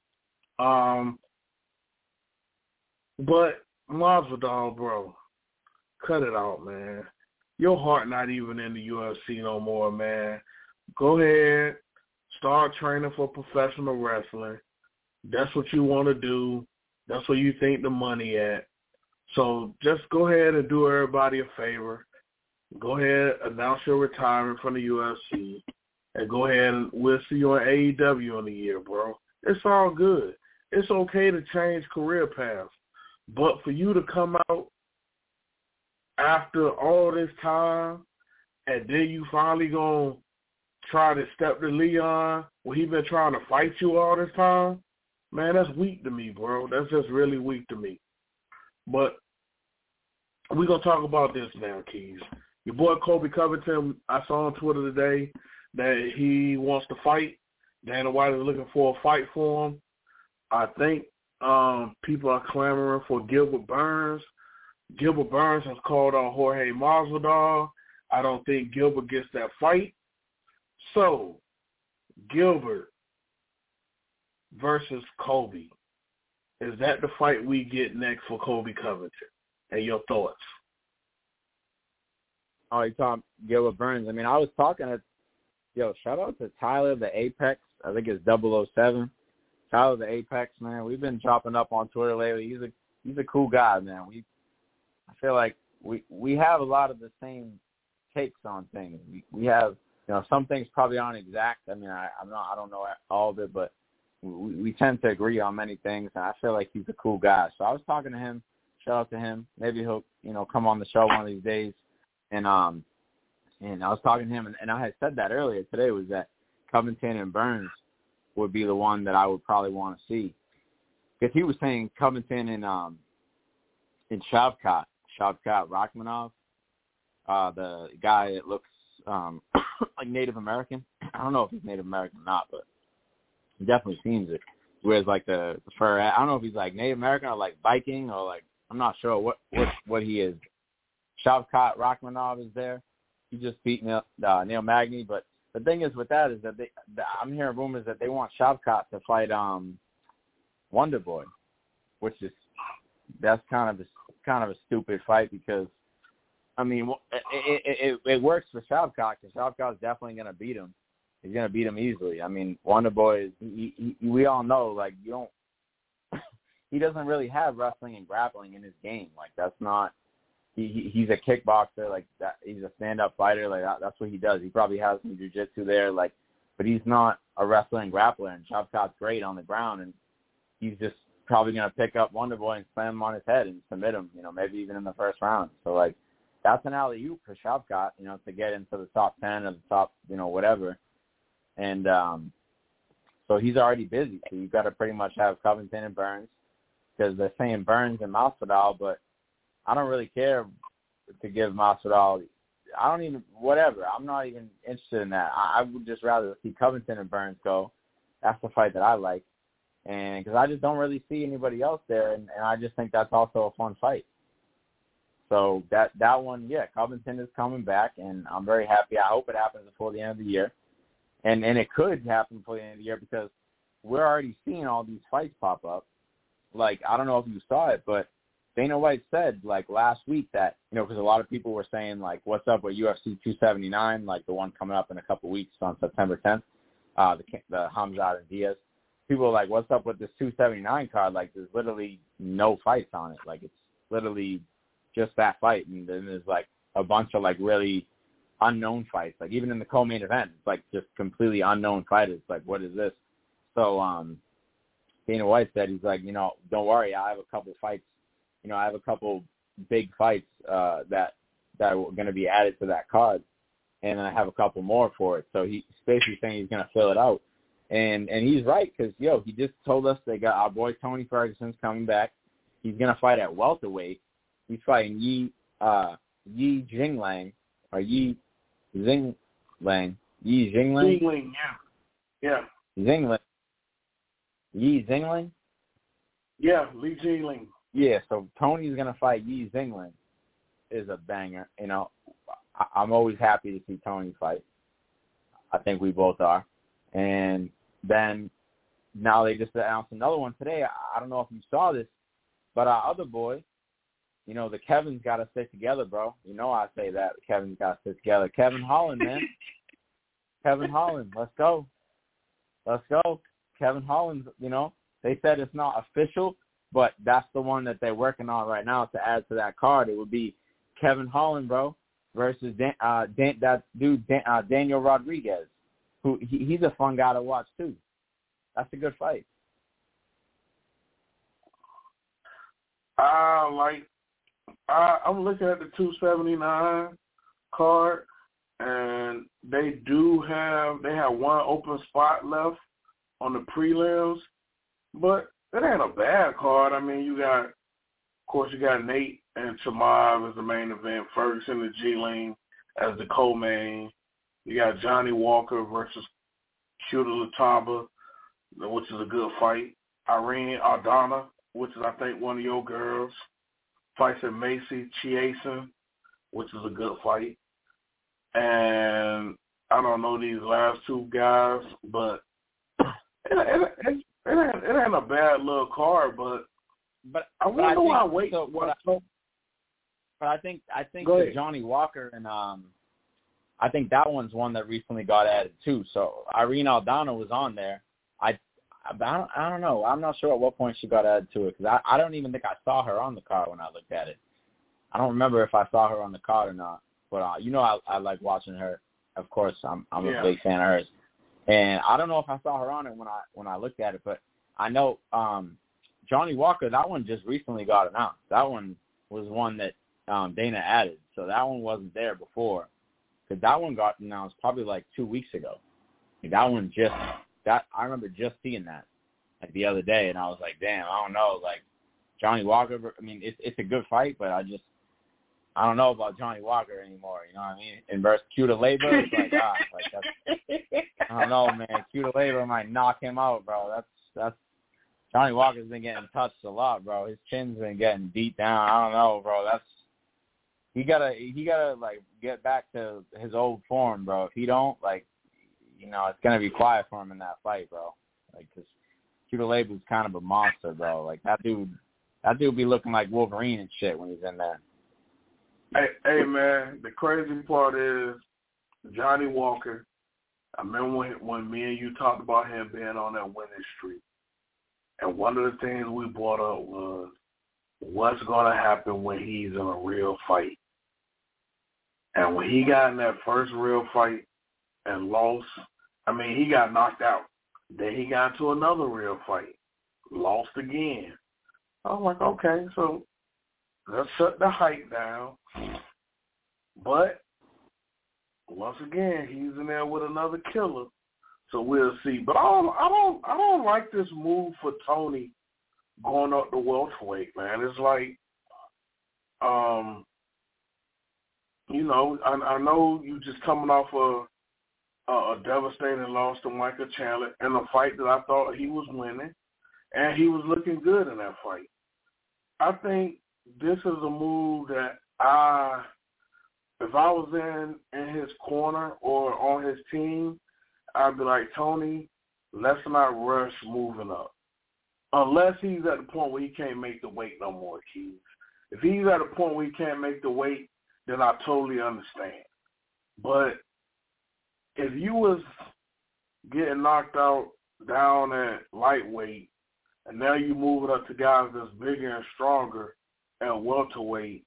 but Masvidal, bro, cut it out, man. Your heart not even in the UFC no more, man. Go ahead, start training for professional wrestling. That's what you want to do. That's where you think the money at. So just go ahead and do everybody a favor. Go ahead, announce your retirement from the UFC, and go ahead and we'll see you on AEW in a year, bro. It's all good. It's okay to change career paths. But for you to come out after all this time, and then you finally gonna try to step to Leon when he been trying to fight you all this time, man, that's weak to me, bro. That's just really weak to me. But we're gonna talk about this now, Keys. Your boy Colby Covington, I saw on Twitter today that he wants to fight. Dana White is looking for a fight for him. I think people are clamoring for Gilbert Burns. Gilbert Burns has called on Jorge Masvidal. I don't think Gilbert gets that fight. So, Gilbert versus Colby. Is that the fight we get next for Colby Covington? And your thoughts? Oh, you talking Gilbert Burns. I mean, I was talking shout out to Tyler the Apex. I think it's 007. Tyler the Apex, man. We've been chopping up on Twitter lately. He's a cool guy, man. I feel like we have a lot of the same takes on things. We have, some things probably aren't exact. I mean, I don't know all of it, but we tend to agree on many things, and I feel like he's a cool guy. So I was talking to him. Shout out to him. Maybe he'll, come on the show one of these days. And I was talking to him, and I had said that earlier today, was that Covington and Burns would be the one that I would probably want to see. Because he was saying Covington and Shavkat Rachmanov, the guy that looks like Native American. I don't know if he's Native American or not, but he definitely seems it. wears like the fur. I don't know if he's like Native American or like Viking or like I'm not sure what he is. Shavkat Rachmanov is there. He just beat Neil Magny. But the thing is with that is that I'm hearing rumors that they want Shavkat to fight Wonder Boy, which is that's kind of a stupid fight because I mean it works for Shavkat because Shavkat is definitely going to beat him. He's going to beat him easily. I mean, Wonder Boy is we all know like you don't. He doesn't really have wrestling and grappling in his game. Like that's not. He's a kickboxer. Like that. He's a stand-up fighter. Like that's what he does. He probably has some jiu-jitsu there. Like, but he's not a wrestler and grappler. And Shavkat's great on the ground, and he's just probably gonna pick up Wonder Boy and slam him on his head and submit him. You know, maybe even in the first round. So like, that's an alley-oop for Shavkat. You know, to get into the top 10 or the top, you know, whatever. And so he's already busy. So you've got to pretty much have Covington and Burns. Because they're saying Burns and Masvidal, but I don't really care to give Masvidal. I don't even, whatever. I'm not even interested in that. I would just rather see Covington and Burns go. That's the fight that I like. And because I just don't really see anybody else there, and I just think that's also a fun fight. So that one, yeah, Covington is coming back, and I'm very happy. I hope it happens before the end of the year. And it could happen before the end of the year because we're already seeing all these fights pop up. Like, I don't know if you saw it, but Dana White said, like, last week that, you know, because a lot of people were saying, like, what's up with UFC 279, like the one coming up in a couple weeks on September 10th, the Hamzat and Diaz. People were like, what's up with this 279 card? Like, there's literally no fights on it. Like, it's literally just that fight. And then there's, like, a bunch of, like, really unknown fights. Like, even in the co-main event, it's, like, just completely unknown fighters. Like, what is this? So, Dana White said, he's like, you know, don't worry, I have a couple fights. You know, I have a couple big fights that are going to be added to that card, and I have a couple more for it. So he's basically saying he's going to fill it out. And he's right because, he just told us they got our boy Tony Ferguson's coming back. He's going to fight at welterweight. He's fighting Yi Jingliang, or Yi Zinglang. Yi Jingling? Jingling, yeah. Zingling. Yi Zingling? Yeah, Li Jingling. Yeah, so Tony's going to fight Yi Zingling is a banger. You know, I'm always happy to see Tony fight. I think we both are. And then now they just announced another one today. I don't know if you saw this, but our other boy, you know, the Kevin's got to stick together, bro. You know I say that. Kevin's got to stick together. Kevin Holland, man. Kevin Holland, let's go. Let's go. Kevin Holland, you know, they said it's not official, but that's the one that they're working on right now to add to that card. It would be Kevin Holland, bro, versus that dude, Daniel Rodriguez, who he's a fun guy to watch, too. That's a good fight. I'm looking at the 279 card, and they have one open spot left on the prelims, but it ain't a bad card. I mean, you got Nate and Chimaev as the main event, Ferguson and Jingling as the co-main. You got Johnny Walker versus Cuda Lataba, which is a good fight. Irene Aldana, which is, I think, one of your girls, fights at Macy Chiasson, which is a good fight. And I don't know these last two guys, but it ain't a bad little card, but I wonder why I wait. So but I think the Johnny Walker and I think that one's one that recently got added too. So Irene Aldana was on there. I don't know. I'm not sure at what point she got added to it because I don't even think I saw her on the card when I looked at it. I don't remember if I saw her on the card or not. But you know I like watching her. Of course, I'm a big fan of hers. And I don't know if I saw her on it when I looked at it, but I know Johnny Walker, that one just recently got announced. That one was one that Dana added. So that one wasn't there before. Because that one got announced probably like 2 weeks ago. That one I remember just seeing that like the other day, and I was like, damn, I don't know. Like, Johnny Walker, I mean, it's a good fight, but I don't know about Johnny Walker anymore, you know what I mean? And versus Cuda Labor, it's like, that's, I don't know, man. Cuda Labor might knock him out, bro. That's Johnny Walker's been getting touched a lot, bro. His chin's been getting beat down. I don't know, bro. He gotta like get back to his old form, bro. If he don't, like, you know, it's gonna be quiet for him in that fight, bro. Like, 'cause Cuba Label's kind of a monster, bro. Like that dude be looking like Wolverine and shit when he's in there. Hey man, the crazy part is Johnny Walker. I remember when me and you talked about him being on that winning streak, and one of the things we brought up was what's going to happen when he's in a real fight. And when he got in that first real fight and lost, I mean, he got knocked out. Then he got into another real fight, lost again. I was like, okay, so let's shut the hype down. But once again, he's in there with another killer, so we'll see. But I don't like this move for Tony going up to welterweight, man. It's like, you know, I know you just coming off a devastating loss to Michael Chandler in a fight that I thought he was winning, and he was looking good in that fight. I think this is a move that if I was in his corner or on his team, I'd be like, Tony, let's not rush moving up. Unless he's at the point where he can't make the weight no more, Keith. If he's at a point where he can't make the weight, then I totally understand. But if you was getting knocked out down at lightweight, and now you move it up to guys that's bigger and stronger at welterweight,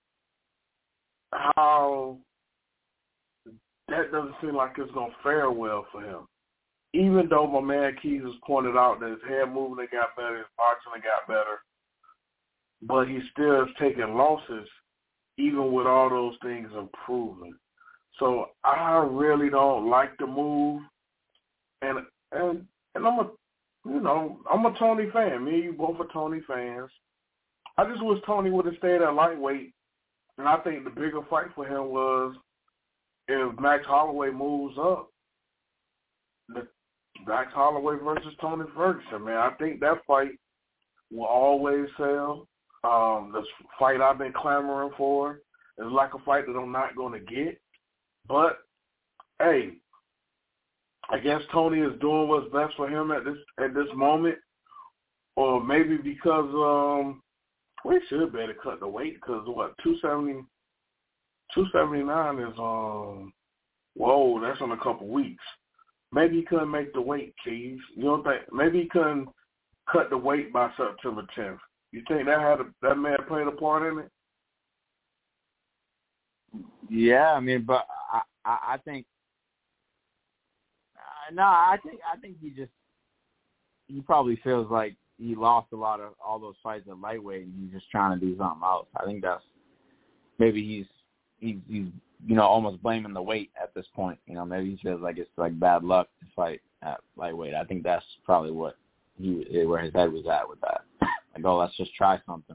how that doesn't seem like it's going to fare well for him. Even though my man Keys has pointed out that his head movement got better, his boxing got better, but he still is taking losses even with all those things improving. So I really don't like the move, and I'm a Tony fan. Me and you both are Tony fans. I just wish Tony would have stayed at lightweight, and I think the bigger fight for him was if Max Holloway moves up. Max Holloway versus Tony Ferguson, man. I think that fight will always sell. This fight I've been clamoring for is like a fight that I'm not going to get. But, hey, I guess Tony is doing what's best for him at this moment. Or maybe because we should better cut the weight because, 279 is, whoa, that's in a couple weeks. Maybe he couldn't make the weight, Keys. You don't think? Maybe he couldn't cut the weight by September 10th. You think that man played a part in it? Yeah, I mean, but I think I think he probably feels like he lost a lot of all those fights at lightweight, and he's just trying to do something else. I think that's maybe he's almost blaming the weight at this point. Maybe he feels like it's like bad luck to fight at lightweight. I think that's probably where his head was at with that. Like, oh, let's just try something.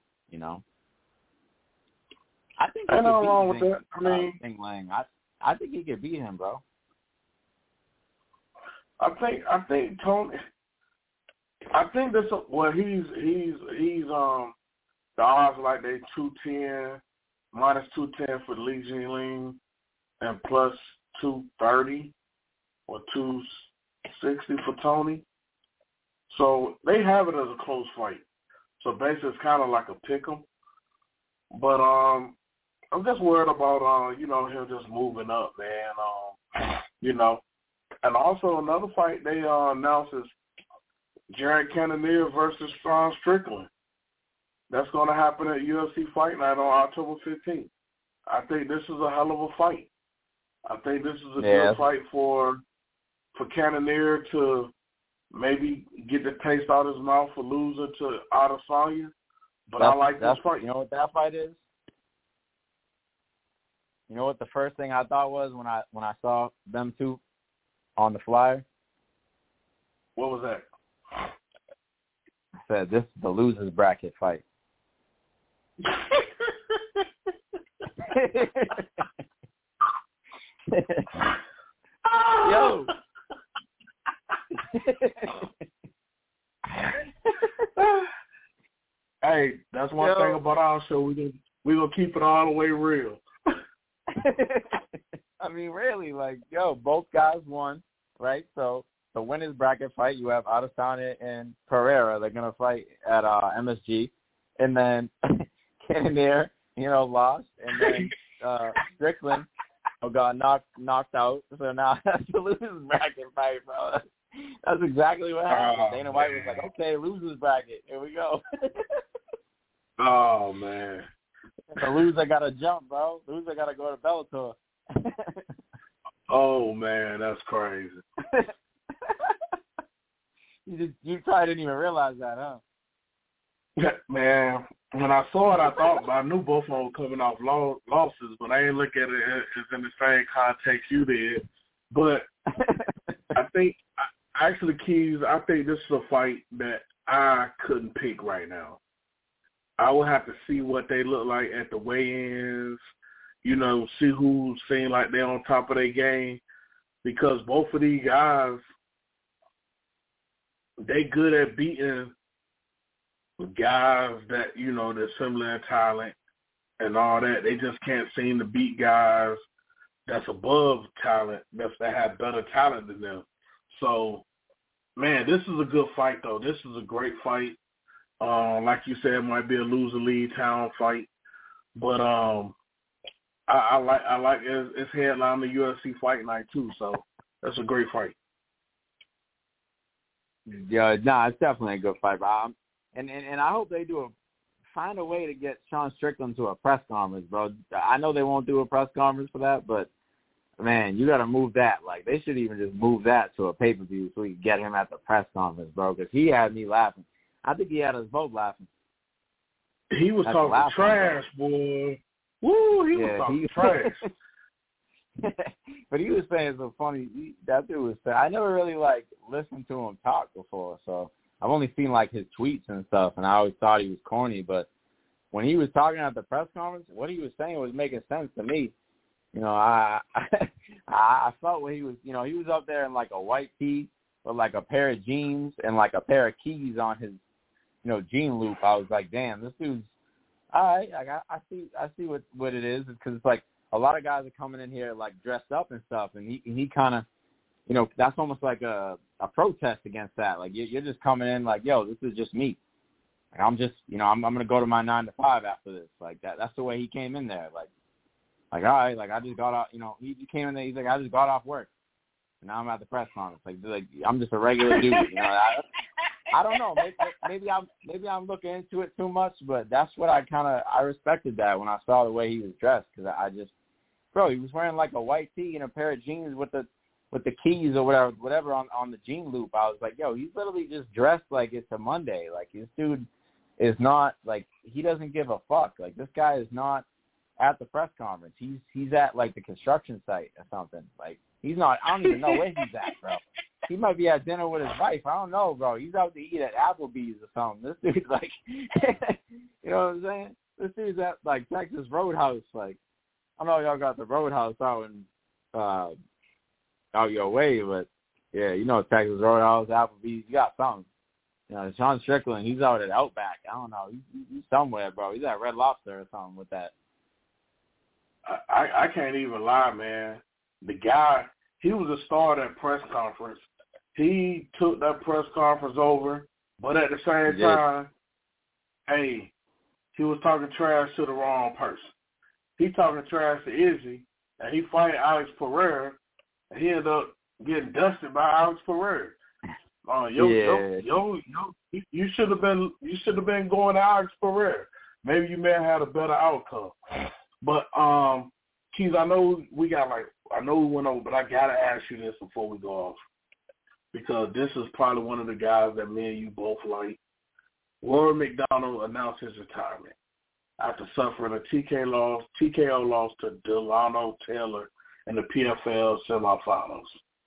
I think ain't nothing wrong with that. I mean, Lang. I think he could beat him, bro. I think Tony. I think this. Well, he's the odds like they 210, minus 210 for Li Jingliang, and plus 230 or 260 for Tony. So they have it as a close fight. So basically, it's kind of like a pick'em. But I'm just worried about him just moving up, man. And also another fight they announced is Jared Cannonier versus Sean Strickland. That's going to happen at UFC Fight Night on October 15th. I think this is a hell of a fight. I think this is a good fight for Cannonier to maybe get the taste out of his mouth for losing to Adesanya. But I like this fight. You know what that fight is? You know what the first thing I thought was when I saw them two on the flyer? What was that? I said, this is the loser's bracket fight. Yo. That's one thing about our show. We gonna keep it all the way real. I mean, really, like, both guys won, right? So the winners bracket fight, you have Adesanya and Pereira. They're gonna fight at MSG, and then Cannonier, lost, and then Strickland got knocked out. So now that's the losers bracket fight, bro. That's exactly what happened. Dana White was like, okay, losers bracket. Here we go. Oh, man. The loser got to jump, bro. The loser got to go to Bellator. Oh, man, that's crazy. You probably didn't even realize that, huh? Man, when I saw it, I knew both of them were coming off losses, but I didn't look at it as in the same context you did. But I think, actually, Keys, I think this is a fight that I couldn't pick right now. I would have to see what they look like at the weigh-ins, see who seem like they're on top of their game, because both of these guys, they good at beating guys that, they're similar in talent and all that. They just can't seem to beat guys that's above talent, that have better talent than them. So, man, this is a good fight, though. This is a great fight. Like you said, it might be a loser lead town fight, but I like it's headline the UFC Fight Night too. So that's a great fight. Yeah, no, it's definitely a good fight, Bob. And I hope they find a way to get Sean Strickland to a press conference, bro. I know they won't do a press conference for that, but man, you got to move that. Like, they should even just move that to a pay-per-view so we can get him at the press conference, bro, because he had me laughing. I think he had us both laughing. He was talking trash, boy. Woo, he was talking trash. But he was saying some funny. That dude was saying, I never really listened to him talk before, so I've only seen his tweets and stuff, and I always thought he was corny. But when he was talking at the press conference, what he was saying was making sense to me. I felt when he was, he was up there in a white tee with a pair of jeans and a pair of keys on his, jean loop. I was like, damn, this dude's all right. I see what it is, because it's a lot of guys are coming in here dressed up and stuff, and he kind of, that's almost like a protest against that. You're just coming in yo, this is just me. I'm just, I'm gonna go to my 9 to 5 after this. That's the way he came in there. All right, I just got off. He came in there. He's like, I just got off work, and now I'm at the press conference. I'm just a regular dude. I don't know. Maybe I'm looking into it too much, but that's what I respected that when I saw the way he was dressed, because he was wearing a white tee and a pair of jeans with the keys or whatever on the jean loop. I was like, yo, he's literally just dressed like it's a Monday. This dude is not he doesn't give a fuck. This guy is not at the press conference. He's at the construction site or something. He's not. I don't even know where he's at, bro. He might be at dinner with his wife. I don't know, bro. He's out to eat at Applebee's or something. This dude's you know what I'm saying? This dude's at Texas Roadhouse. I know y'all got the Roadhouse out out your way, but yeah, Texas Roadhouse, Applebee's, you got something. Sean Strickland, he's out at Outback. I don't know. He's somewhere, bro. He's at Red Lobster or something with that. I can't even lie, man. The guy, he was a star at that press conference. He took that press conference over, but at the same time, hey, he was talking trash to the wrong person. He talking trash to Izzy, and he fighting Alex Pereira, and he ended up getting dusted by Alex Pereira. You should have been going to Alex Pereira. Maybe you may have had a better outcome. But Keys, I know we went over, but I gotta ask you this before we go off, because this is probably one of the guys that me and you both like. Rory McDonald announced his retirement after suffering a TKO loss to Delano Taylor in the PFL semifinals.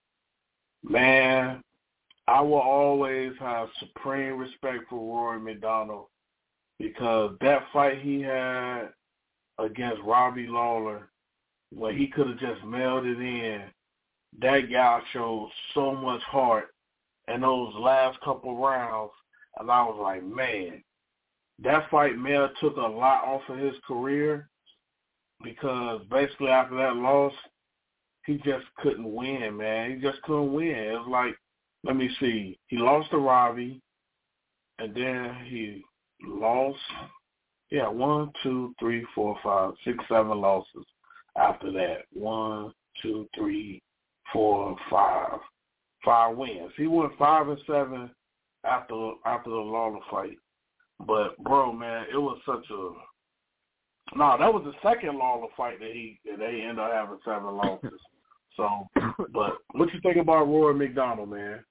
Man, I will always have supreme respect for Rory McDonald, because that fight he had against Robbie Lawler, when he could have just mailed it in, that guy showed so much heart in those last couple rounds, and I was like, man, that fight may have took a lot off of his career because basically after that loss, he just couldn't win, man. He just couldn't win. It was like, let me see, he lost to Robbie, and then he lost, 1, 2, 3, 4, 5, 6, 7 losses after that. 1, 2, 3, 4, 5 wins. He went 5 and 7 after the Lawler fight. But bro, man, it was such a that was the second Lawler fight that they ended up having 7 losses. So, but what you think about Rory McDonald, man?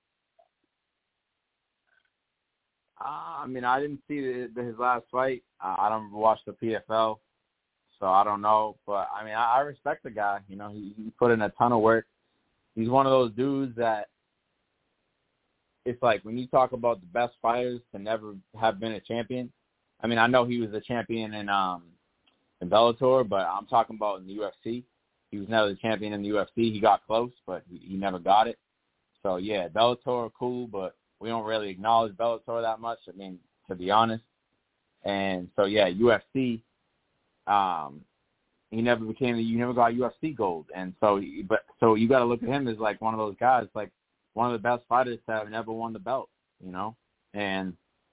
I mean, I didn't see his last fight. I don't watch the PFL, so I don't know. But, I mean, I respect the guy. You know, he put in a ton of work. He's one of those dudes that it's like when you talk about the best fighters to never have been a champion. I mean, I know he was a champion in Bellator, but I'm talking about in the UFC. He was never the champion in the UFC. He got close, but he never got it. So, yeah, Bellator, cool, but we don't really acknowledge Bellator that much, I mean, to be honest. And so, yeah, UFC, you never got UFC gold. And so you got to look at him as like one of those guys, like one of the best fighters to have never won the belt, you know. And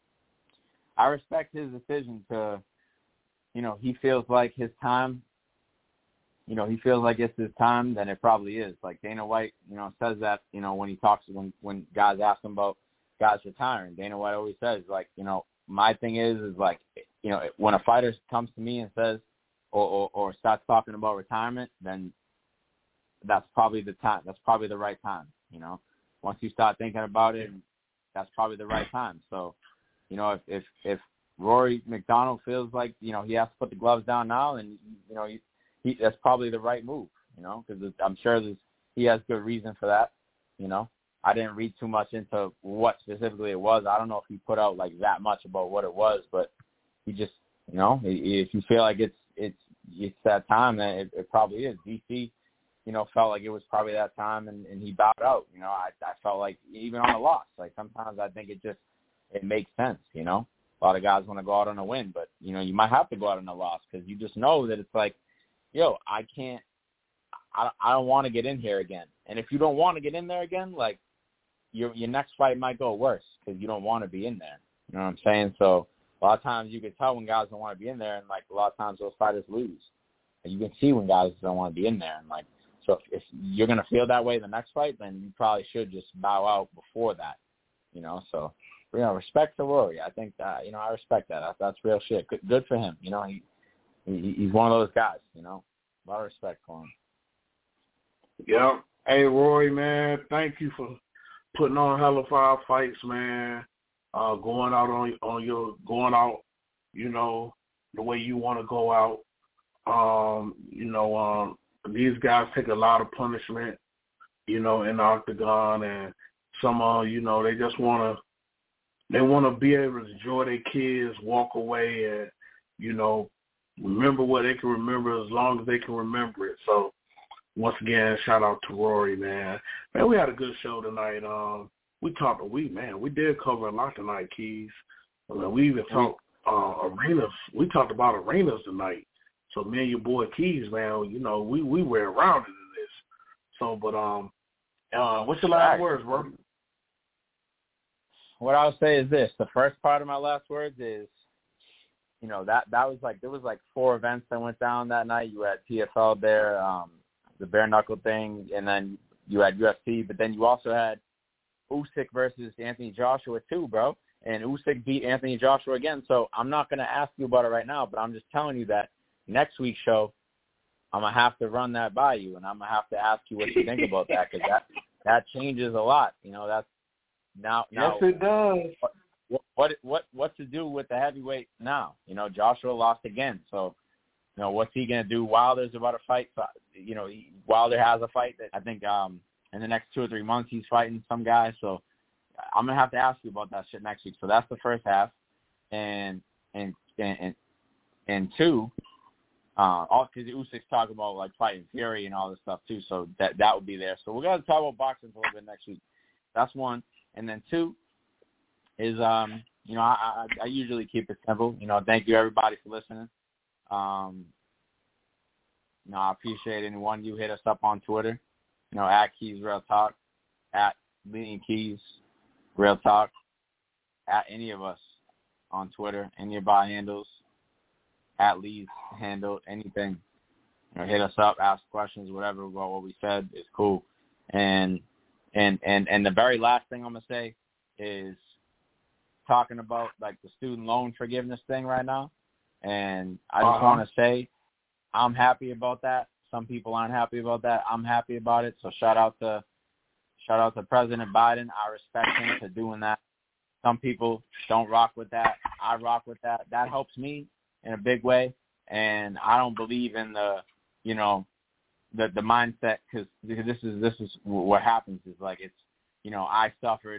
I respect his decision to, you know, he feels like his time, you know, he feels like it's his time, then it probably is. Like Dana White, you know, says that, you know, when he talks, when guys ask him about guys retiring, Dana White always says, like, you know, my thing is like, you know, when a fighter comes to me and says, or starts talking about retirement, then that's probably the time. That's probably the right time, you know. Once you start thinking about it, that's probably the right time. So, you know, if Rory McDonald feels like, you know, he has to put the gloves down now, and, you know, that's probably the right move, you know, because I'm sure he has good reason for that, you know. I didn't read too much into what specifically it was. I don't know if he put out like that much about what it was, but he just, you know, if you feel like it's that time, then it probably is. DC, you know, felt like it was probably that time, and he bowed out. You know, I felt like even on a loss, like sometimes I think it makes sense, you know. A lot of guys want to go out on a win, but, you know, you might have to go out on a loss because you just know that it's like, yo, I don't want to get in here again. And if you don't want to get in there again, like, your next fight might go worse because you don't want to be in there. You know what I'm saying? So a lot of times you can tell when guys don't want to be in there, and, like, a lot of times those fighters lose. And you can see when guys don't want to be in there. And, like, so if you're going to feel that way the next fight, then you probably should just bow out before that, you know. So, you know, respect to Rory. I think that, you know, I respect that. That's real shit. Good for him. You know, he's one of those guys, you know. A lot of respect for him. Yeah. Hey, Rory, man, thank you for putting on hella 5 fights, man. Going out, you know, the way you want to go out. You know, these guys take a lot of punishment, you know, in the octagon, and some, you know, they just want to be able to enjoy their kids, walk away, and, you know, remember what they can remember as long as they can remember it. So, once again, shout out to Rory, man. Man, we had a good show tonight. We did cover a lot tonight, Keys. We even talked arenas. We talked about arenas tonight. So me and your boy Keys, man, you know, we were around in this. So, but what's your last words, bro? What I'll say is this: the first part of my last words is, you know, that was like, there was like 4 events that went down that night. You had PFL there, the bare knuckle thing, and then you had UFC, but then you also had Usyk versus Anthony Joshua too, bro. And Usyk beat Anthony Joshua again. So I'm not going to ask you about it right now, but I'm just telling you that next week's show, I'm going to have to run that by you, and I'm going to have to ask you what you think about that, because that changes a lot. You know, that's now. Yes, it does. What to do with the heavyweight now? You know, Joshua lost again. So, you know, what's he going to do? Wilder's about to fight. You know, Wilder has a fight that I think in the next 2 or 3 months he's fighting some guy. So I'm going to have to ask you about that shit next week. So that's the first half. And 2, all because Usyk's talking about like fighting Fury and all this stuff too. So that would be there. So we're going to talk about boxing a little bit next week. That's 1. And then 2 is, I usually keep it simple. Thank you everybody for listening. I appreciate anyone you hit us up on Twitter. At Keys Real Talk, at Leading Keys Real Talk, at any of us on Twitter, any of our handles, at Lee's handle, anything. Hit us up, ask questions, whatever about what we said is cool. And the very last thing I'm gonna say is talking about like the student loan forgiveness thing right now. And I just want to say I'm happy about that. Some people aren't happy about that. I'm happy about it. So shout out to President Biden. I respect him for doing that. Some people don't rock with that. I rock with that. That helps me in a big way. And I don't believe in the mindset, because this is what happens is like it's, I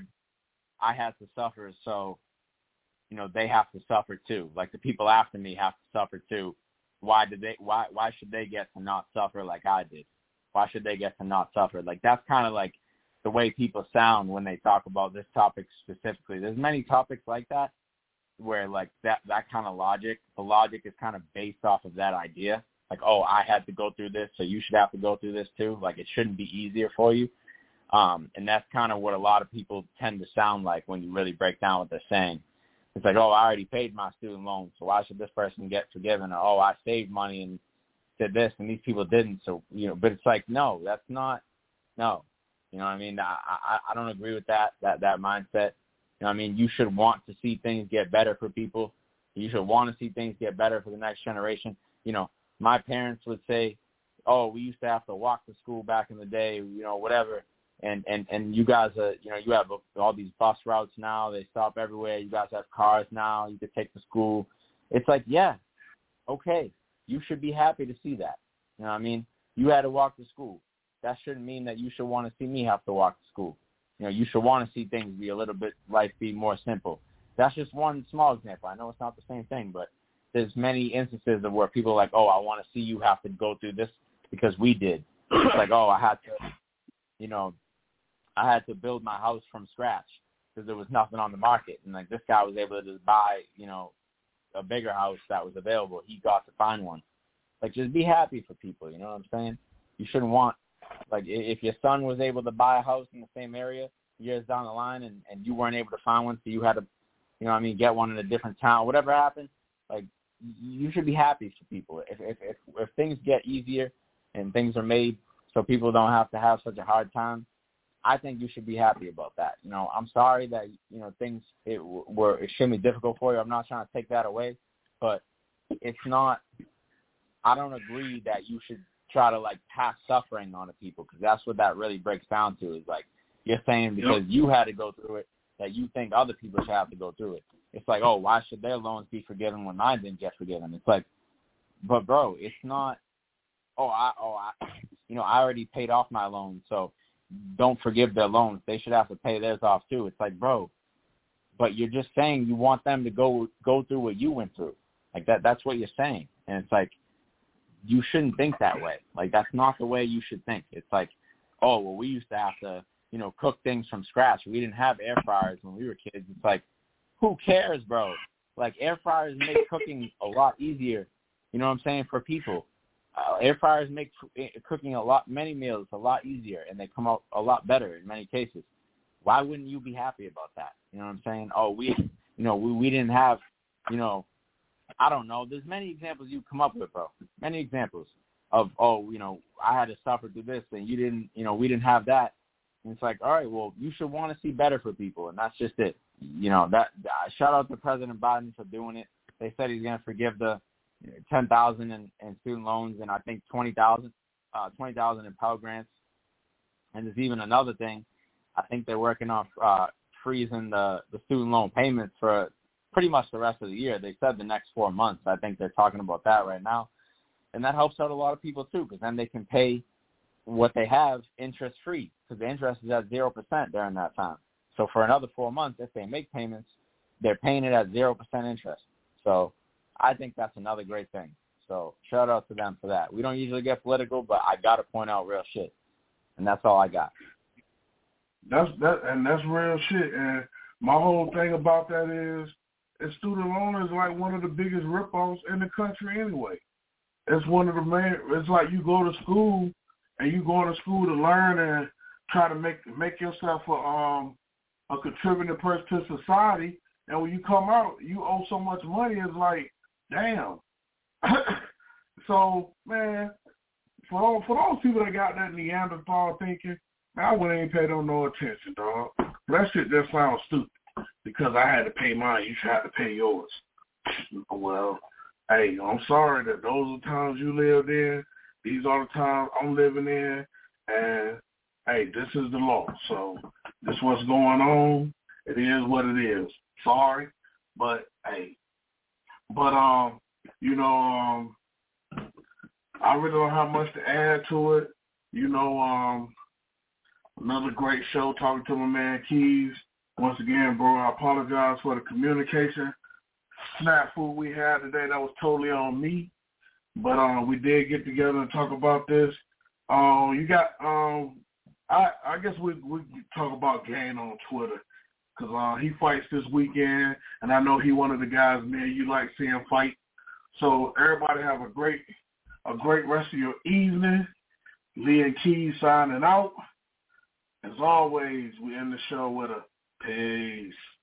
had to suffer, so, they have to suffer too. Like the people after me have to suffer too. Why should they get to not suffer like I did? Why should they get to not suffer? Like that's kind of like the way people sound when they talk about this topic specifically. There's many topics like that where like that kind of logic, the logic is kind of based off of that idea. Like, oh, I had to go through this, so you should have to go through this too. Like, it shouldn't be easier for you. And that's kind of what a lot of people tend to sound like when you really break down what they're saying. It's like, oh, I already paid my student loan, so why should this person get forgiven? Or, oh, I saved money and did this, and these people didn't. So, but it's like, no, that's not, no. You know what I mean? I don't agree with that mindset. You know what I mean? You should want to see things get better for people. You should want to see things get better for the next generation. My parents would say, oh, we used to have to walk to school back in the day, whatever. And you guys are, you have all these bus routes now. They stop everywhere. You guys have cars now. You could take to school. It's like, yeah, okay. You should be happy to see that. You know what I mean? You had to walk to school. That shouldn't mean that you should want to see me have to walk to school. You should want to see things be a little bit, life be more simple. That's just one small example. I know it's not the same thing, but there's many instances of where people are like, oh, I want to see you have to go through this because we did. It's like, oh, I had to build my house from scratch because there was nothing on the market. And like this guy was able to just buy, a bigger house that was available. He got to find one. Like, just be happy for people. You know what I'm saying? You shouldn't want, like, if your son was able to buy a house in the same area years down the line and you weren't able to find one, so you had to, get one in a different town, whatever happened, like, you should be happy for people. If things get easier and things are made so people don't have to have such a hard time, I think you should be happy about that. I'm sorry that, things it shouldn't be difficult for you. I'm not trying to take that away, but it's not, I don't agree that you should try to like pass suffering on to people, because that's what that really breaks down to, is like you're saying because you had to go through it that you think other people should have to go through it. It's like, oh, why should their loans be forgiven when mine didn't get forgiven? It's like, but bro, it's not, I already paid off my loan, so don't forgive their loans. They should have to pay theirs off too. It's like, bro, but you're just saying you want them to go through what you went through. Like that's what you're saying. And it's like, you shouldn't think that way. Like, that's not the way you should think. It's like, oh, well, we used to have to, cook things from scratch. We didn't have air fryers when we were kids. It's like, who cares, bro? Like, air fryers make cooking a lot easier, you know what I'm saying, for people. Air fryers make cooking many meals a lot easier, and they come out a lot better in many cases. Why wouldn't you be happy about that? You know what I'm saying? Oh, we didn't have, I don't know. There's many examples you come up with, bro. Many examples of, I had to suffer through this, and you didn't, we didn't have that. And it's like, all right, well, you should want to see better for people, and that's just it. Shout out to President Biden for doing it. They said he's going to forgive the $10,000 in student loans, and I think $20,000 in Pell Grants. And there's even another thing. I think they're working on freezing the student loan payments for pretty much the rest of the year. They said the next 4 months. I think they're talking about that right now. And that helps out a lot of people too, because then they can pay what they have interest-free, because the interest is at 0% during that time. So for another 4 months, if they make payments, they're paying it at 0% interest. So I think that's another great thing. So shout out to them for that. We don't usually get political, but I got to point out real shit. And that's all I got. That's real shit. And my whole thing about that is and student loan is like one of the biggest ripoffs in the country anyway. It's one of the main. It's like you go to school and you going to school to learn and try to make yourself a contributing person to society. And when you come out, you owe so much money. It's like, damn. So, man, for those people that got that Neanderthal thinking, man, I wouldn't even pay them no attention, dog. That shit just sounds stupid. Because I had to pay mine, you should have to pay yours. Well, hey, I'm sorry that those are the times you lived in. These are the times I'm living in. And, hey, this is the law. So this is what's going on. It is what it is. Sorry. But, hey. But, you know, I really don't have much to add to it. You know, another great show talking to my man Keys. Once again, bro, I apologize for the communication snafu we had today. That was totally on me. But we did get together and talk about this. You got, I guess we talk about Game on Twitter because he fights this weekend, and I know he one of the guys, man, you like seeing fight. So everybody have a great rest of your evening. Lee and Keys signing out. As always, we end the show with a peace.